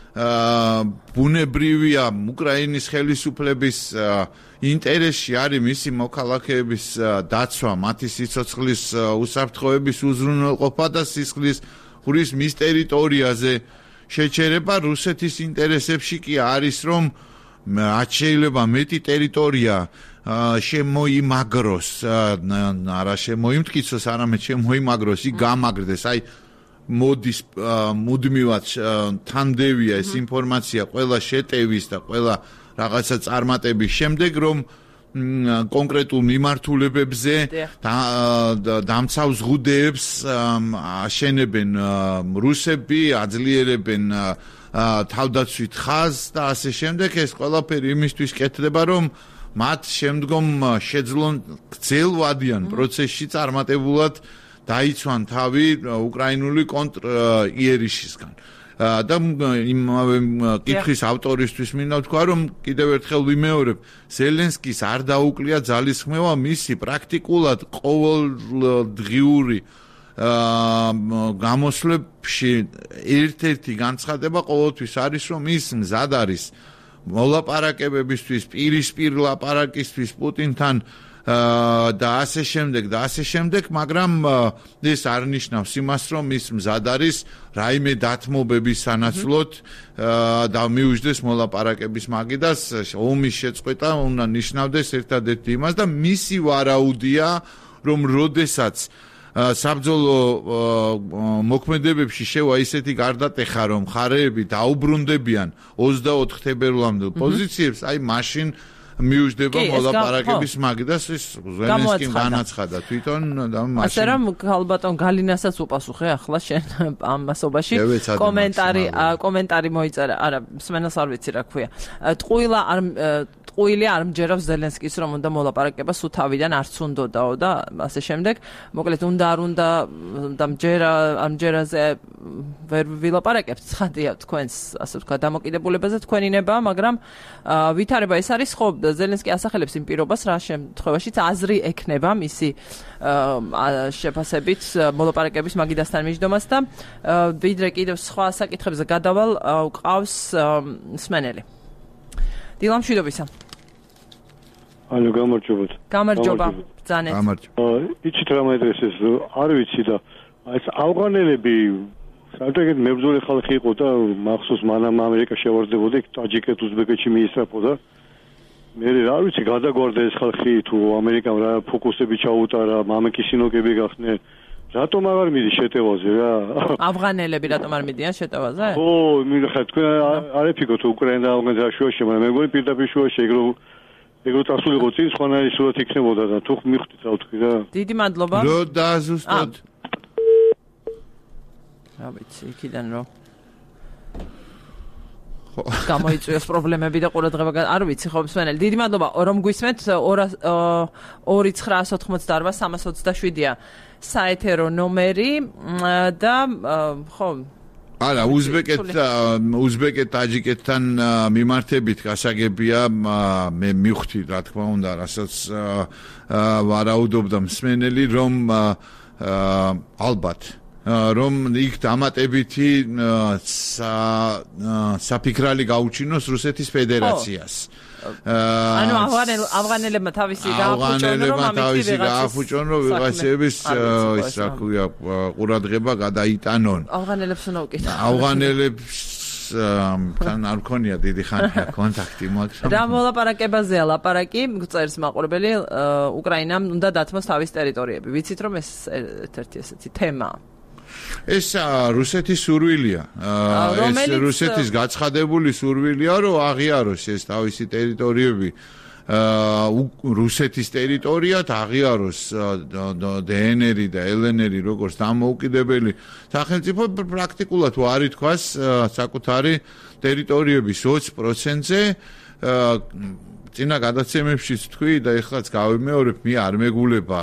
ბუნებრივია უკრაინის ხელისუფლების ინტერესში არის მისი მოქალაქეების დაცვა, მათი სიცოცხლის უსაფრთხოების უზრუნველყოფა და სისხლის ხურის მის ტერიტორიაზე შეჩერება. რუსეთის ინტერესებში კი არის, რომ რაც შეიძლება მეტი ტერიტორია შემოიმაგროს, არა შემოიმტკიცოს, არამედ შემოიმაგროს, გამაგრდეს, აი მოდის მუდმივად თანდევია ეს ინფორმაცია ყველა შეტევის და ყველა რაღაცა წარმატების შემდეგ, რომ კონკრეტულ მიმართულებებზე დამცავ ზღუდეებს აშენებენ რუსები, აძლიერებენ თავდაცვით ხაზს და ასე შემდეგ. ეს ყველაფერი იმისთვის კეთდება, რომ მათ შემდგომ შეძლონ გრძელვადიან პროცესში წარმატებულად დაიცვან თავი უკრაინული კონტრ-იერიშისგან. და იმავე კითხვის ავტორისთვის მინდა ვთქვა, რომ კიდევ ერთხელ ვიმეორებ, ზელენსკის არ დაუკლია ძალისხმევა მისი პრაქტიკულად ყოველდღიური გამოსვლებში ერთ-ერთი განცხადება ყოველთვის არის, რომ ის მზად არის მოლაპარაკებებისთვის, პირისპირ ლაპარაკისთვის პუტინთან და ასე შემდეგ, მაგრამ ეს არ ნიშნავს იმას, რომ ის მზად არის რაიმე დათმობების სანაცვლოდ და მიუჯდეს მოლაპარაკების მაგიდას. ომის შეწყვეტა უნდა ნიშნავდეს ერთადერთი იმას და მისი ვარაუდია, რომ როდესაც საბრძოლო მოქმედებებში შევა ისეთი გარდატეხა, რომ მხარეები დაუბრუნდებიან 24 თებერვლამდე პოზიციებს, აი მაშინ მიუჯდება მოლაპარაკების მაგიდას. ეს ზელენსკიმ განაცხადა თვითონ და მაშინ ასე რომ ალბათ გალინასაც უპასუხე ახლა შენ ამ მასობაში კომენტარი მოიწერა, არა მსმენელს არ ვიცი რა ქვია, ტყუილი არ მჯერავს ზელენსკის, რომ უნდა მოლაპარაკება სულ თავიდან არც უნდაო და ასე შემდეგ. მოკლედ უნდა არ უნდა და ამჯერაზე ვერ ვილაპარაკებთ, ცხადია თქვენს ასე ვთქვა დამოკიდებულებაზე თქვენინება, მაგრამ ვითარება ეს არის ხო, ზელენსკი ასახელებს იმ პირობას, რა შემთხვევაშიც აზრი ექნება მისი შეფასებით მოლაპარაკების მაგიდასთან მიჯდომას და ვიდრე კიდევ სხვა საკითხებზე გადავალ, ყავს მსმენელი. დილამშვიდობისა. ალო, გამარჯობათ. გამარჯობა. ბრძანეთ. გამარჯობა. იცით რა მაინტერესებს, არ ვიცი და ეს ავღანელები საერთოდ მებრძოლი ხალხი იყო და მახსოვს მანამ ამერიკაში ავარდებოდა, ტაჯიკეთ, უზბეკეთში მიისწრაფოდა. მე არ ვიცი გადაგვარდა ეს ხალხი თუ ამერიკამ რა ფოკუსები ჩაუტარა, მამაკი სინოკები გახდნენ რატომ აღარ მიდის შეტევაზე რა? ავღანელები რატომ არ მიდიან შეტევაზე? ო, მიხა თქვენ არ იფიქროთ უკრაინა და ავღანეთის შუაში, მაგრამ მე მგონი პირდაპირ შუაში ეგრო წასულიყო წინ სხვანაირი სურათი იქნებოდა და თუ მიხვდით რა ვთქვი რა. დიდი მადლობა. რო დააზუსტოთ. რა ვიცი, იქიდან რო გამოიწვიოს პრობლემები და ყურადღება არ ვიცი ხო მსმენელი. დიდი მადლობა რომ გვისმენთ 2-988-327-ია საეთერო ნომერი და ხო არა უზბეკეთ-ტაჯიკეთთან მიმართებით გასაგებია მე მივხვდი რა თქმა უნდა რასაც ვარაუდობდა მსმენელი რომ ალბათ რომ იქ დამატებითი საფიქრალი გაუჩინოს რუსეთის ფედერაციას. ანუ ავღანელებმა თავისი გააფუჭონ რომ ვიღაცების ის რა ქვია ყურადღება გადაიტანონ. ავღანელებს უნდა უკითხო. ავღანელებს თან არ ქონია დიდი ხანია კონტაქტი მაგრამ რა მოლაპარაკებაზეა ლაპარაკი წერს მაყურებელი უკრაინამ უნდა დათმოს თავის ტერიტორიები. ვიცით რომ ეს ერთ-ერთი ესეთი თემაა. ეს რუსეთის სურვილია. ეს რუსეთის გაცხადებული სურვილია, რომ აღიაროს ეს თავისი ტერიტორიები რუსეთის ტერიტორიად, აღიაროს დნr-ი და ლნr-ი როგორც დამოუკიდებელი სახელმწიფო პრაქტიკულად არ ითქვას საკუთარი ტერიტორიების 20%-ზე წინა გადაცემებშიც თქვი და ეხლაც გავიმეორებ, მე არ მეგულება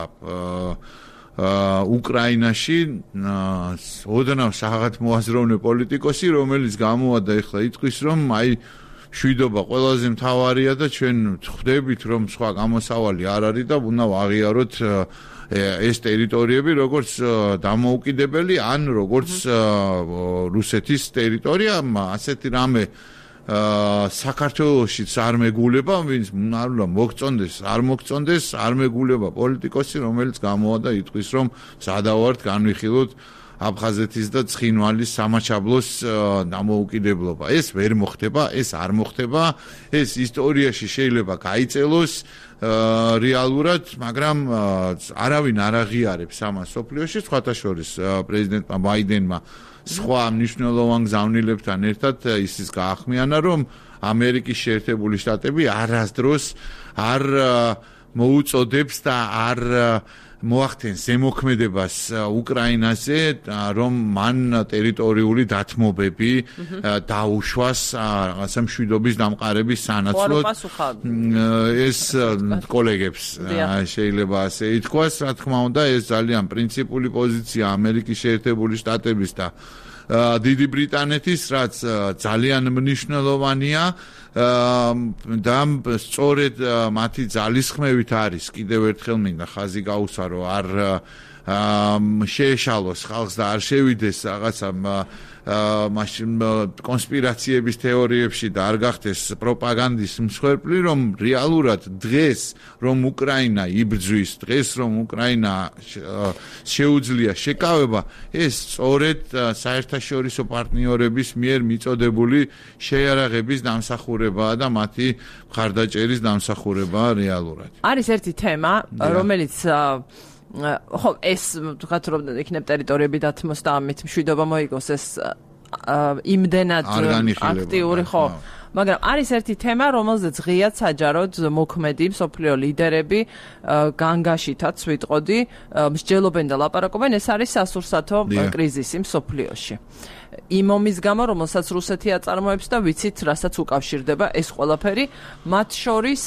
უკრაინაში ოდნავ საღათმოაზროვნე პოლიტიკოსი რომელიც გამოადა ეხლა იტყვის რომ აი შვიდობა ყველაზე მთავარია და ჩვენ ხვდებით რომ სხვა გამოსავალი არ არის და უნდა აღიაროთ ეს ტერიტორიები როგორც დამოუკიდებელი ან როგორც რუსეთის ტერიტორია ასეთი რამე საქართველოშიც არ მეგულება ვინც არ უნდა მოგწონდეს არ მოგწონდეს არ მეგულება პოლიტიკოსი რომელიც გამოადა იტყვის რომ სადავართ განვიხილოთ აფხაზეთის და ცხინვალის სამაჩაბლოს დამოუკიდებლობა ეს ვერ მოხდება ეს არ მოხდება ეს ისტორიაში შეიძლება გაიწელოს რეალურად მაგრამ არავინ არ აღიარებს ამას სოფლიოში სხვათა შორის პრეზიდენტმა ბაიდენმა სხვა მნიშვნელოვან გზავნილებთან ერთად ისიც გაახმიანა რომ ამერიკის შეერთებული შტატები არასდროს არ მოუწოდებს და არ მოახდენს ზემოქმედებას უკრაინაზე რომ მან ტერიტორიული დათმობები დაუშვას რაღაცა მშვიდობის დამყარების სანაცვლოდ ეს კოლეგებს შეიძლება ასე ითქვას რა თქმა უნდა ეს ძალიან პრინციპული პოზიცია ამერიკის შეერთებული შტატების და დიდი ბრიტანეთის რაც ძალიან მნიშვნელოვანია და სწორედ მათი ძალისხმევით არის კიდევ ერთხელ მინდა ხაზი გაუსარო არ შეეშალოს ხალხს და არ შევიდეს რაღაცა მაშინ კონსპირაციების თეორიებში და არ გახდეს პროპაგანდის მსხვერპლი რომ რეალურად დღეს რომ უკრაინა იბრძვის დღეს რომ უკრაინა შეუძლია შეკავება ეს სწორედ საერთაშორისო პარტნიორების მიერ მიწოდებული შეიარაღების დამსახურებაა და მათი მხარდაჭერის დამსახურებაა რეალურად არის ერთი თემა რომელიც ხო ეს თქვათ რომ იქნებ ტერიტორიები დათმოს და ამით მშვიდობა მოიგოს ეს იმდენად აქტიური ხო მაგრამ არის ერთი თემა რომელზეც ღიად საჯაროდ მოქმედი მსოფლიო ლიდერები განგაშითაც ვიტყოდი მსჯელობენ და ლაპარაკობენ ეს არის სასურსათო კრიზისი მსოფლიოში იმ ომის გამო რომელსაც რუსეთი აწარმოებს და ვიცით რასაც უკავშირდება ეს ყველაფერი მათ შორის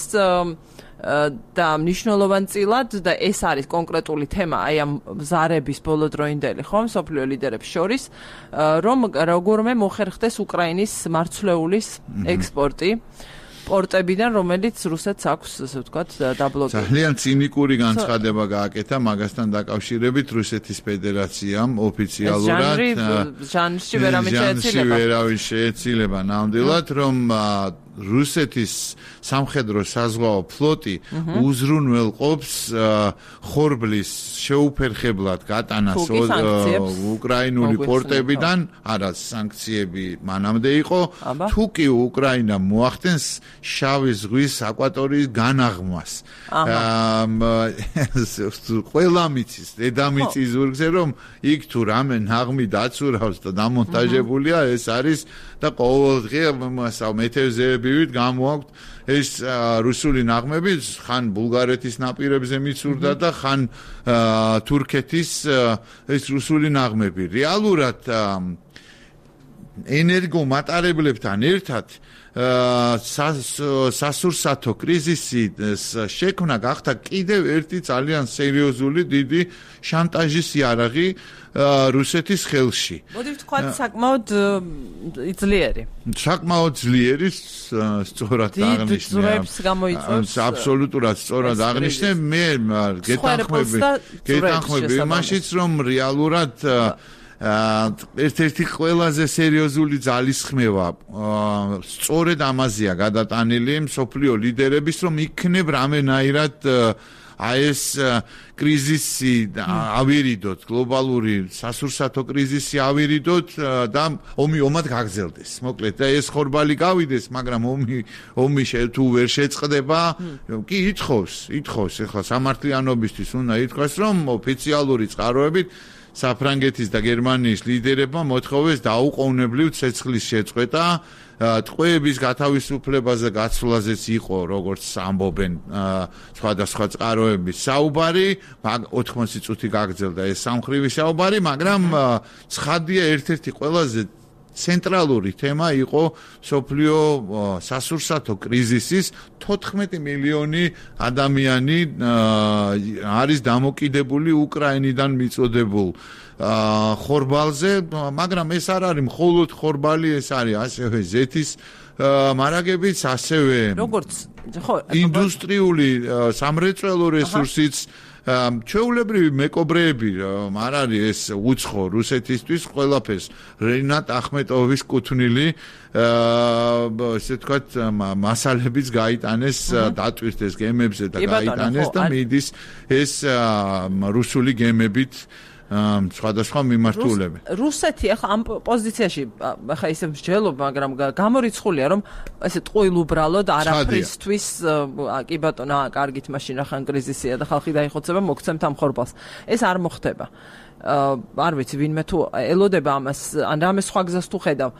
და მნიშვნელოვანწილად და ეს არის კონკრეტული თემა აი ამ ზარების ბოლოდროინდელი ხო მსოფლიო ლიდერებს შორის რომ როგორმე მოხერხდეს უკრაინის მარცვლეულის ექსპორტი პორტებიდან რომელიც რუსეთს აქვს ასე ვთქვათ დაბლოკირებული ძალიან ცინიკური განცხადება გააკეთა მაგასთან დაკავშირებით რუსეთის ფედერაციამ ოფიციალურად ჟანრში ვერავინ შეეცილება ნამდვილად რომ რუსეთის სამხედრო საზღვაო ფლოტი უზრუნველყოფს ხორბლის შეუფერხებლად გატანას უკრაინული პორტებიდან, არა სანქციები მანამდე იყო, თუ კი უკრაინა მოახდენს შავი ზღვის აკვატორიის განაღმვას. ყველა მიცის, დედამიწის ზურგზე რომ იქ თუ რამე ნაღმი დაცურავს და დამონტაჟებულია, ეს არის და ყოველდღე მეთევზეებივით გამოაქვთ ეს რუსული ნაღმები, ხან ბულგარეთის ნაპირებზე მიცურდა და ხან თურქეთის ეს რუსული ნაღმები. რეალურად ენერგომატარებლებთან ერთად სასურსათო კრიზისის შექმნა გახდა კიდევ ერთი ძალიან სერიოზული დიდი შანტაჟის იარაღი რუსეთის ხელში. მოდი ვთქვათ, საკმაოდ ძლიერი. საკმაოდ ძლიერი, სწორად აღნიშნე. დიდ ძვრებს გამოიწვევს. აბსოლუტურად სწორად აღნიშნე. მე გეთანხმები იმაშიც, რომ რეალურად ერთ-ერთი ყველაზე სერიოზული ძალისხმევა სწორედ ამაზეა გადატანილი მსოფლიო ლიდერების, რომ იქნებ რამენაირად ეს კრიზისი ავირიდოთ, გლობალური სასურსათო კრიზისი ავირიდოთ და ომად გაგრძელდეს. მოკლედ და ეს ხორბალი გავიდეს, მაგრამ ომი თუ ვერ შეწყდება, კი ითხოვს ეხლა სამართლიანობისთვის უნდა ითქვას, რომ ოფიციალური წყაროებით საფრანგეთის და გერმანიის ლიდერებმა მოთხოვეს დაუყოვნებლივ ცეცხლის შეწყვეტა, ტყვეების გათავისუფლებაზე გაცვლაზეც იყო, როგორც ამბობენ სხვადასხვა წყაროების საუბარი, 80 წუთი გაგრძელდა ეს სამხრივი საუბარი, მაგრამ ცხადია ერთ-ერთი ყველაზე ცენტრალური თემა იყო სოფლიო სასურსათო კრიზისის 14 მილიონი ადამიანი არის დამოკიდებული უკრაინიდან მიწოდებულ ხორბალზე, მაგრამ ეს არ არის მხოლოდ ხორბალი, ეს არის ასევე ზეთის მარაგებიც, ასევე როგორც ხო ინდუსტრიული სამრეწველო რესურსიც ჩვეულებრივი მეკობრეები არ არის ეს უცხო რუსეთისთვის ყველაფერს რენატ ახმეტოვის კუთვნილი ესე ვთქვათ მასალებიც გაიტანეს დატვირთეს გემებზე და გაიტანეს და მიდის ეს რუსული გემებით სხვადასხვა მიმართულები. რუსეთი ახლა ამ პოზიციაში ახლა ისე მსჯელობა, მაგრამ გამორიცხულია, რომ ესე ტყუილ უბრალოდ არაფრისთვის კი ბატონო, კარგით, მაშინ ახან კრიზისია და ხალხი დაიხოცება, მოგცემთ ამ ხორბალს. ეს არ მოხდება. არ ვიცი, ვინმე თუ ელოდება ამას, ან რამე სხვა გზას თუ ხედავ.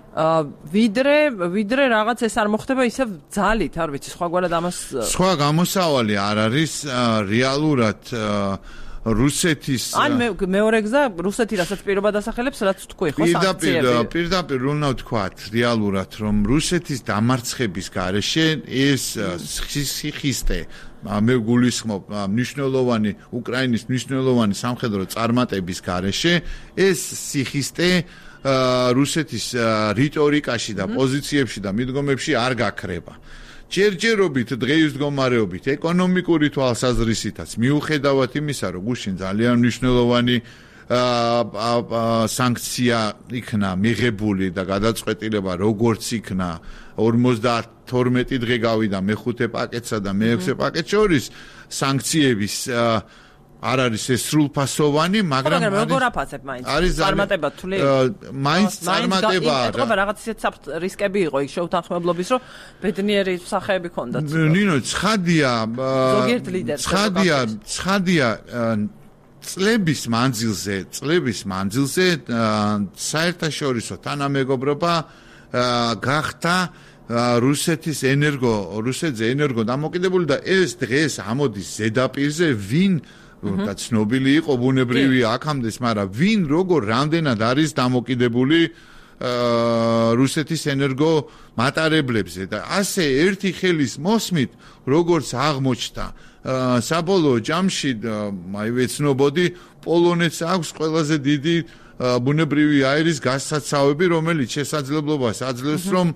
ვიდრე რაღაც ეს არ მოხდება ისევ ძალით, არ ვიცი, სხვაგვარად ამას სხვა გამოსავალი არ არის რეალურად რუსეთის ან მეორე გზა რუსეთი რასაც პირობა დასახელებს, რაც თქვი ხო სანქციები. პირდაპირ უნდა ვთქვათ რეალურად, რომ რუსეთის დამარცხების გარეშე ეს სიხისტე მე გულისხმობ მნიშვნელოვანი უკრაინის მნიშვნელოვანი სამხედრო წარმატების გარეშე ეს სიხისტე რუსეთის რიტორიკაში და პოზიციებში და მიდგომებში არ გაქრება. ჯერჯერობით დღეის მდგომარეობით ეკონომიკური თვალსაზრისითაც მიუხედავად იმისა, რომ გუშინ ძალიან მნიშვნელოვანი სანქცია იქნა მიღებული და გადაწყვეტილება როგორც იქნა 52 დღე გავიდა მეხუთე პაკეტსა და მეექვსე პაკეტს შორის სანქციების არ არის ეს სრულფასოვანი, მაგრამ როგორ აფასებ მაინც წარმატება თვლი? მაინც წარმატება არა. ეთქობა რაღაც ისეთ რისკები იყო იქ შეუთანხმებლობის, რომ ბედნიერი სახეები ქონდათ. ნინო, ცხადია წლების მანძილზე საერთაშორისო თანამეგობრობა გახდა რუსეთზე ენერგო დამოკიდებული და ეს დღეს ამოდის ზედაპირზე ვინ და ცნობილი იყო ბუნებრივი აქამდე, მაგრამ ვინ როგორ რამდენად არის დამოკიდებული რუსეთის ენერგო მატარებლებზე და ასე ერთი ხელის მოსმით როგორც აღმოჩნდა საბოლოო ჯამში აი ვეცნობოდი პოლონეთს აქვს ყველაზე დიდი ბუნებრივი აირის გასაცავები, რომელიც შესაძლებლობას აძლევს რომ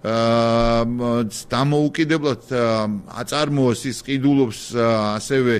დამოუკიდებლად აწარმოოს ის ყიდულობს ასევე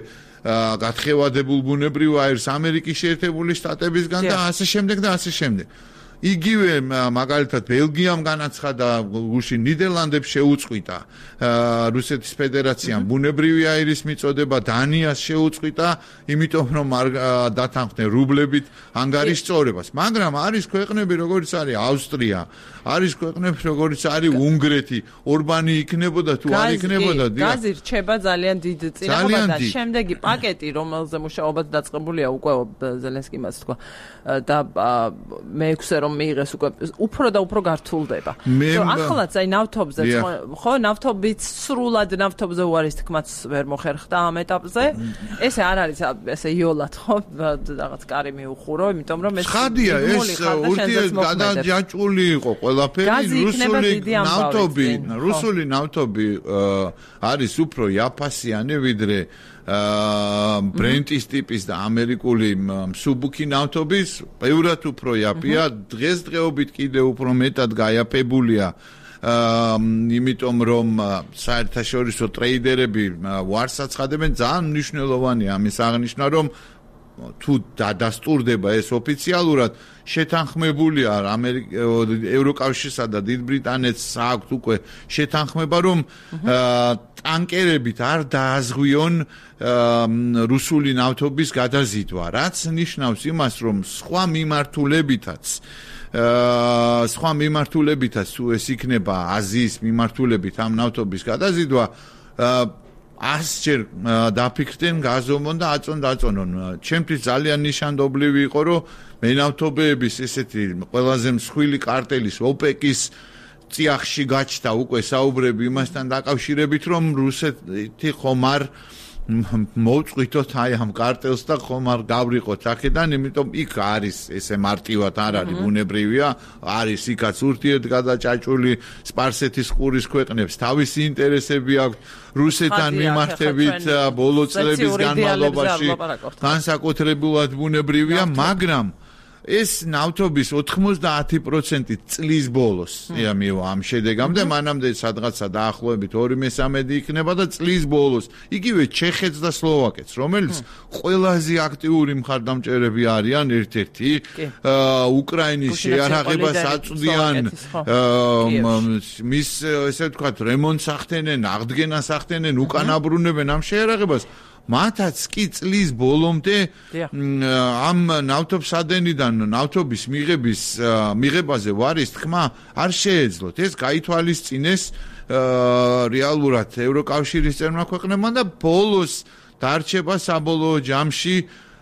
გათხევადებულ ბუნებრივ აირს ამერიკის შეერთებული შტატებისგან და ასე შემდეგ და ასე შემდეგ. იგივე მაგალითად ბელგიამ განაცხადა გუში ნიდერლანდებს შეუწყვიტა რუსეთის ფედერაციამ ბუნებრივი აირის მიწოდება დანიას შეუწყვიტა იმიტომ რომ არ დათანხმდნენ რუბლებით ანგარის წორებას მაგრამ არის ქვეყნები როგორც არის ავსტრია არის ქვეყნები როგორც არის უნგრეთი ორბანი იქნებოდა თუ არ იქნებოდა გაზი რჩება ძალიან დიდ წინააღმდეგ და შემდეგი პაკეტი რომელზე მუშაობა დაწყებულია უკვე ზელენსკიმაც თქვა და მე-6-ე რომ მიიღეს უკვე უფრო და უფრო გართულდება. ახლაც აი ნავთობზე ხო ნავთობიც სრულად ნავთობზე უარის თქმაც ვერ მოხერხდა ამ ეტაპზე. ესე არ არის ესე იოლად ხო რაღაც კარი მიუხურო, იმიტომ რომ ეს ხადია ეს ურთიერთგადაჯაჭვული იყო ყველაფერი რუსული ნავთობი არის უფრო იაფასიანი ვიდრე ბრენტის ტიპის და ამერიკული მსუბუქი ნავთობის ბევრად უფრო იაფია დღესდღეობით კიდე უფრო მეტად გაიაფებულია იმიტომ რომ საერთაშორისო ტრეიდერები ვარს აცხადებენ ძალიან მნიშვნელოვანია ამის აღნიშვნა რომ თუ დადასტურდება ეს ოფიციალურად შეთანხმებულია ევროკავშირსა და დიდ ბრიტანეთს აქვს უკვე შეთანხმება რომ ტანკერებით არ დააზღვიონ რუსული ნავთობის გადაზიდვა რაც ნიშნავს იმას რომ სხვა მიმართულებითაც თუ ეს იქნება აზიის მიმართულებით ამ ნავთობის გადაზიდვა 100-ჯერ დაფიქრდნენ გაზომონ და აწონონ. ჩემთვის ძალიან ნიშანდობლივი იყო, რომ მენავთობეების ესეთი ყველაზე მსხვილი კარტელის ოპეკის წიაღში გაჩნდა უკვე საუბრები იმასთან დაკავშირებით, რომ რუსეთი ხომ არ მოვწყვიტოთ აი ამ კარტელს და ხომ არ გავრიყოთ აქედან, იმიტომ იქ არის ესე მარტივად არ არის ბუნებრივია, არის იქაც ურთიერთგადაჭაჭული სპარსეთის ყურის ქვეყნებს თავისი ინტერესები აქვს რუსეთთან მიმართებით ბოლო წლების განმავლობაში განსაკუთრებულად ბუნებრივია, მაგრამ ეს ნავთობის 90% წლის ბოლოს მივა ამ შედეგამდე, მანამდე სადღაცა დაახლოებით 2/3 იქნება და წლის ბოლოს იგივე ჩეხეთს და სლოვაკეთს, რომელიც ყველაზე აქტიური მხარდამჭერები არიან ერთ-ერთი უკრაინის შეარაღებას აწვდიან მის ესე ვთქვათ რემონტს ახდენენ, აღდგენას ახდენენ, უკანაბრუნებენ ამ შეარაღებას მათაც კი წლის ბოლომდე ამ ნავთობსადენიდან ნავთობის მიღებაზე ვარის თქმა არ შეეძლოთ. ეს გაითვალისწინეს რეალურად ევროკავშირის წევრმა ქვეყნებმა და ბოლოს დარჩება საბოლოო ჯამში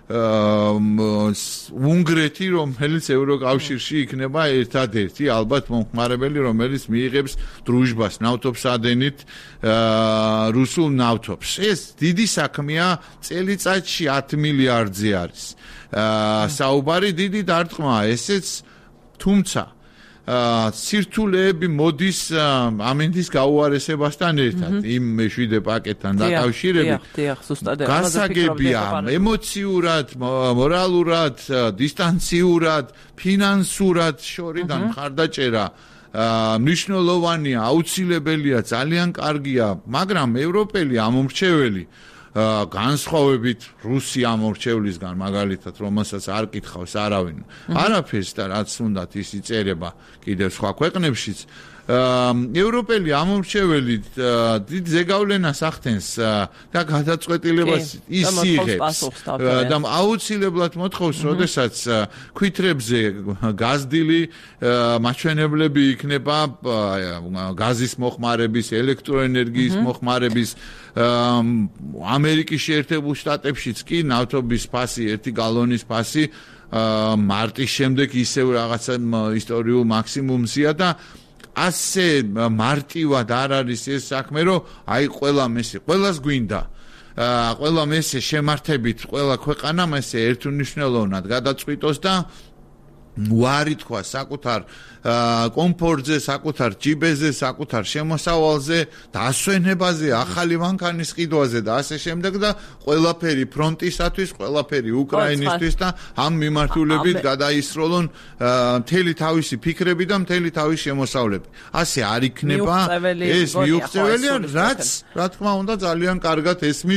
უნგრეთი, რომელიც ევროკავშირში იქნება ერთადერთი ალბათ მომხმარებელი, რომელიც მიიღებს დრუჟბას ნავთობსადენით რუსულ ნავთობს. ეს დიდი საქმეა, წელიწადში 10 მილიარდზე არის. საუბარი დიდი დარტყმაა ესეც, თუმცა სირთულეები მოდის ამინდის გაუარესებასთან ერთად იმ მეშვიდე პაკეტთან დაკავშირებით გასაგებია ემოციურად, მორალურად, დისტანციურად, ფინანსურად შორიდან მხარდაჭერა მნიშვნელოვანია, აუცილებელია, ძალიან კარგია, მაგრამ ევროპელი ამომრჩეველი განსხვავებით რუსი ამორჩევლისგან მაგალითად რომელსაც არ კითხავს არავინ არაფერს და რაც უნდათ ის იწერება კიდევ სხვა ქვეყნებშიც ევროპელი ამორჩეველი დიდ ზეგავლენას ახდენს და გადაწყვეტილებას ის იღებს და აუცილებლად მოთხოვს როდესაც ქვითრებზე გაზდილი მაჩვენებლები იქნება გაზის მოხმარების, ელექტროენერგიის მოხმარების ამერიკის შეერთებულ შტატებშიც კი ნავთობის ფასი 1 გალონის ფასი მარტის შემდეგ ისევ რაღაცა ისტორიულ მაქსიმუმზეა და ასე მარტივად არ არის ეს საქმე, რომ აი ყველას გვინდა ყველა მესე შემართებით ყველა ქვეყანამ ესე ერთუნიშნელოვნად გადაწყვიტოს და ვარი თქვა საკუთარ კომფორტზე, საკუთარ ჯიბეზე, საკუთარ შემოსავალზე, დასვენებაზე, ახალი მანქანის ყიდვაზე და ასე შემდეგ და ყველაფერი ფრონტისათვის, ყველაფერი უკრაინისთვის და ამ მიმართულებით გადაისროლონ მთელი თავისი ფიქრები და მთელი თავისი შემოსავლები. ასე არ იქნება ეს მიუღწეველია, რაც რა თქმა უნდა ძალიან კარგად ესმის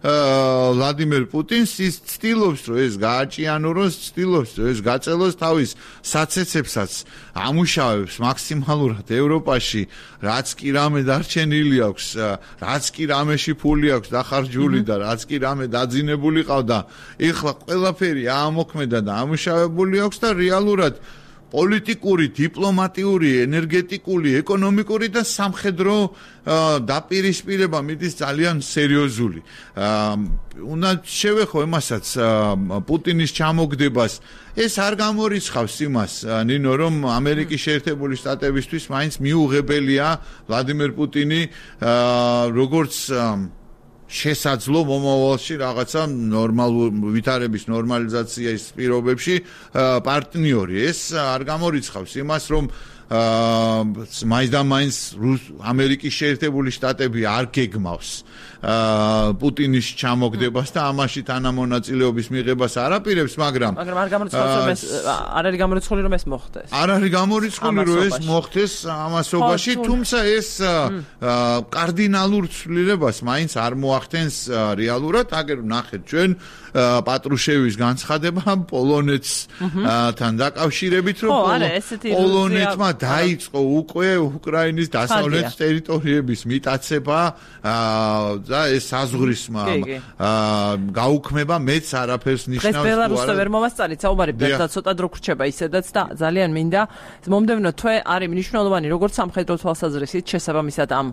ვლადიმერ პუტინს ის ცდილობს რომ ეს გააჭიანუროს, ცდილობს რომ ეს გაწელოს თავის საცეცებსაც ამუშავებს მაქსიმალურად ევროპაში, რაც კი რამე დარჩენილი აქვს, რაც კი რამეში ფული აქვს დახარჯული და რაც კი რამე დაძინებული ყავდა, ეხლა ყველაფერი ამოქმედა და ამუშავებული აქვს და რეალურად პოლიტიკური, დიპლომატიური, ენერგეტიკული, ეკონომიკური და სამხედრო დაპირისპირება მიდის ძალიან სერიოზული. უნდა შევეხო იმასაც პუტინის ჩამოგდებას. ეს არ გამორიცხავს იმას, ნინო, რომ ამერიკის შეერთებული შტატებისთვის მაინც მიუღებელია ვლადიმერ პუტინი როგორც შესაძლო მომავალში რაღაცა ვითარების ნორმალიზაციის პირობებში პარტნიორი. ეს არ გამორიცხავს იმას, რომ მაინც და მაინც ამერიკის შეერთებული შტატები არ გეგმავს პუტინის ჩამოგდებას და ამაში თანამონაწილეობის მიღებას არ აპირებს, მაგრამ არ არის გამორიცხული რომ ეს მოხდეს. არ არის გამორიცხული რომ ეს მოხდეს ამასობაში, თუმცა ეს კარდინალურ ცვლილებას მაინც არ მოახდენს რეალურად. აგერ ვნახეთ ჩვენ პატრუშევის განცხადება პოლონეთთან დაკავშირებით, რომ პოლონეთმა დაიწყო უკვე უკრაინის დასავლეთ ტერიტორიების მიტაცება და ეს საზღვრისმა გაუქმება მეც არაფერს ნიშნავს. ეს ბელარუსზე ვერ მომასწარით, საუბარი და ცოტა დრო გრჩება ისედაც და ძალიან მინდა მომდევნო თვე არის მნიშვნელოვანი როგორც სამხედრო თვალსაზრისით შესაბამისად ამ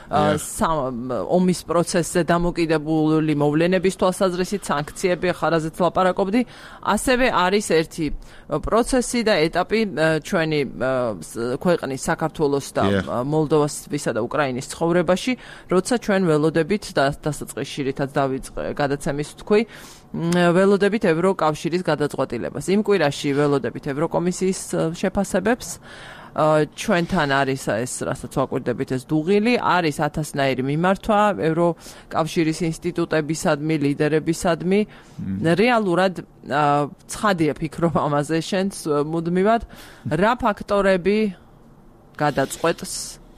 ომის პროცესზე დამოკიდებული მოვლენების თვალსაზრისით სანქციები ხარაზეც ლაპარაკობდი, ასევე არის ერთი პროცესი და ეტაპი ჩვენი ქვეყნის საქართველოს და მოლდოვასა და უკრაინის ცხოვრებაში, როცა ჩვენ ველოდებით და დასაწყისში რითაც დავიწყე გადაცემის თქვი, ველოდებით ევროკავშირის გადაწყვეტილებას. იმ კვირაში ველოდებით ევროკომისიის შეფასებებს. ჩვენთან არის ეს, რასაც ვაკვირდებით, ეს დუღილი, არის 1000-ნაირი მიმართვა ევროკავშირის ინსტიტუტებისადმი, ლიდერებისადმი. რეალურად ცხადია ფიქრობ ამაზე შენს მუდმივად, რა ფაქტორები გადაწყვეტს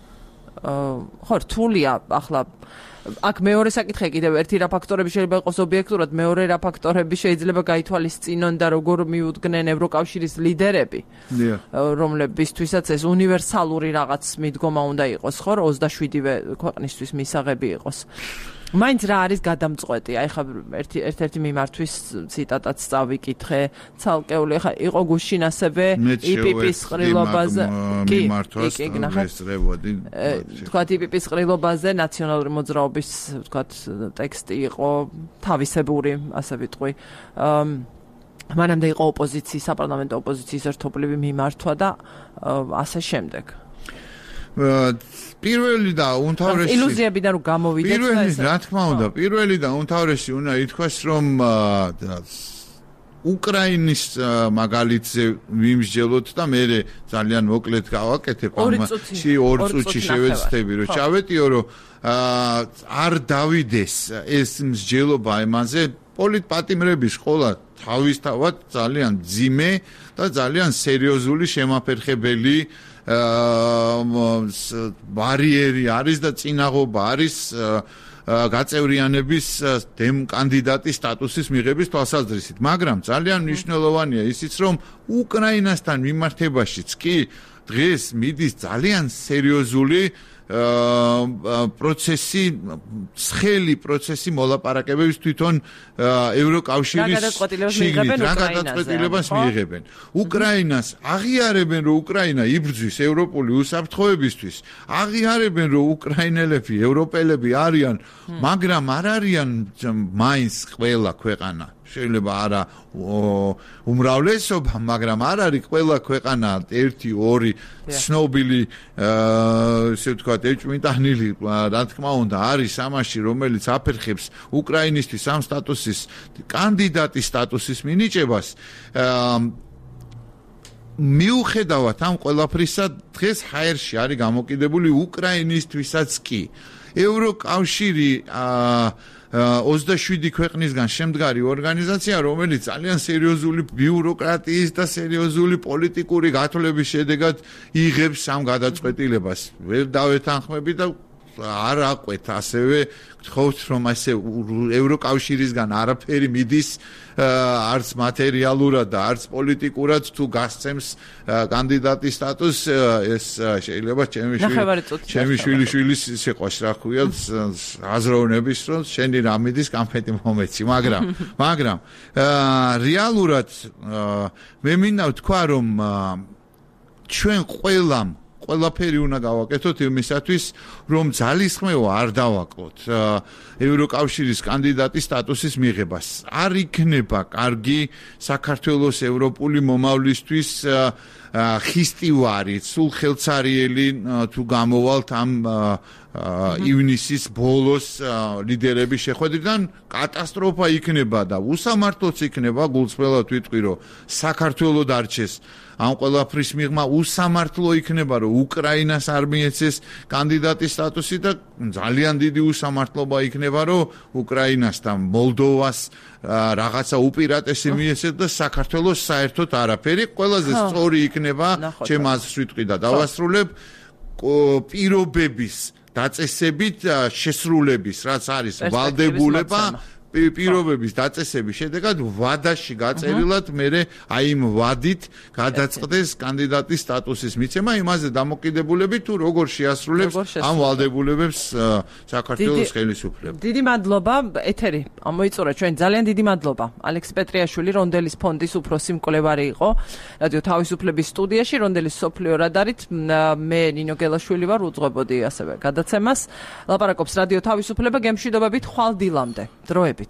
ხო რთულია ახლა აქ მეორე საკითხი კიდევ ერთი რა ფაქტორები შეიძლება იყოს ობიექტურად, მეორე რა ფაქტორები შეიძლება გაითვალისწინონ და როგორ მიუდგნენ ევროკავშირის ლიდერები, რომლებისთვისაც ეს უნივერსალური რაღაც მიდგომა უნდა იყოს, ხო, 27-ვე ქვეყნისთვის მისაღები იყოს. მაინც რა არის გადამწყვეტი? აი ხა ერთ-ერთი მიმართვის ციტატაც წავიკითხე, ცალკეული ხა იყო გუშინ ასევე IPP-ის ყრილობაზე, კი, ესწრებოდი. თქვა IPP-ის ყრილობაზე ნაციონალური მოძრაობის, თქვა ტექსტი იყო თავისებური, ასე ვიტყვი. მანამდე იყო ოპოზიციის, საპარლამენტო ოპოზიციის ერთობლივი მიმართვა და ასე შემდეგ. პირველი და უმთავრესი ილუზიებიდან რომ გამოვიდეთ და ეს რა თქმა უნდა, პირველი და უმთავრესი უნდა ითქვას, რომ უკრაინის მაგალითზე ვიმსჯელოთ და მე ძალიან მოკლედ გავაკეთებ ამაში 2 წუთში შევეცდები რომ ჩავეტიო, რომ არ დავიდეს ეს მსჯელობა იმაზე. პოლიტპატიმრების ყოლა თავისთავად ძალიან ძიმე და ძალიან სერიოზული შემაფერხებელი ბარიერი არის და წინაღობა არის გაწევრიანების კანდიდატის სტატუსის მიღების თვალსაზრისით, მაგრამ ძალიან მნიშვნელოვანია ისიც, რომ უკრაინასთან მიმართებაშიც კი დღეს მიდის ძალიან სერიოზული პროცესი, ცხელი პროცესი მოლაპარაკებების თვითონ ევროკავშირის შიგნით რა გადაწყვეტილებას მიიღებენ. უკრაინას აღიარებენ, რომ უკრაინა იბრძვის ევროპული უსაფრთხოებისთვის, აღიარებენ, რომ უკრაინელები, ევროპელები არიან, მაგრამ არ არიან მაინც ყველა ქვეყანა. შეიძლება არა უმრავლესობა, მაგრამ არ არის ყველა ქვეყანა 1-2 ცნობილი, ესე ვთქვათ, ეჭვმიტანილი, რა თქმა უნდა, არის ამაში, რომელიც აფერხებს უკრაინისთვის ამ სტატუსის კანდიდატის სტატუსის მინიჭებას. მიუხედავად ამ ყველაფრისა, დღეს ჰაერში არის გამოკიდებული უკრაინისთვისაც კი. ევროკავშირი 27 ქვეყნისგან შემდგარი ორგანიზაცია, რომელიც ძალიან სერიოზული ბიუროკრატიის და სერიოზული პოლიტიკური გათვლების შედეგად იღებს ამ გადაწყვეტილებას. ვერ დავეთანხმები და არ აყვეთ ასევე გთხოვთ რომ ასე ევროკავშირისგან არაფერი მიდის არც მატერიალურად და არც პოლიტიკურად თუ გასცემს კანდიდატის სტატუსს ეს შეიძლება ჩემი შვილიშვილის შეყვას რა ქვია აზროვნების რომ შენი რა მიდის კამფეტი მომეცი მაგრამ რეალურად მე მინდა ვთქვა რომ ჩვენ ყველაფერი უნდა გავაკეთოთ იმისათვის რომ ძალისხმევა არ დავაკლოთ ევროკავშირის კანდიდატის სტატუსის მიღებას არ იქნება კარგი საქართველოს ევროპული მომავლისთვის ხისტივარი სულ ხელცარიელი თუ გამოვალთ ამ ივნისის ბოლოს ლიდერების შეხვედრიდან კატასტროფა იქნება და უსამართლოც იქნება გულწრფელად ვიტყვი რომ საქართველოს დარჩეს ამ ყველაფრის მიღმა უსამართლო იქნება რომ უკრაინას არ მიეცეს კანდიდატის სტატუსი და ძალიან დიდი უსამართლობა იქნება რომ უკრაინას და მოლდოვას რაღაცა უპირატესი მიეცეს და საქართველოს საერთოდ არაფერი ყველაზე სწორი იქნება ჩემ აზრს ვიტყვი და დავასრულებ პირობების დაწესებით შესრულების რაც არის ვალდებულება პირობების დაწესების შედეგად ვადაში გაწერილად მე აი იმ ვადით გადაწყდეს კანდიდატის სტატუსის მიცემა იმაზე დამოკიდებულებით თუ როგორ შეასრულებს ამ ვალდებულებებს საქართველოს ხელისუფლება. დიდი მადლობა ეთერი ამოიწურა ჩვენ ძალიან დიდი მადლობა ალექსი პეტრიაშვილი რონდელის ფონდის უფროსი მკვლევარი იყო რადიო თავისუფლების სტუდიაში რონდელის სოფლიო რადარით მე ნინო გელაშვილი ვარ უძღვებოდი ასევე გადაცემას ლაპარაკობს რადიო თავისუფლება გემშვიდობებით ხვალ დილამდე დროებით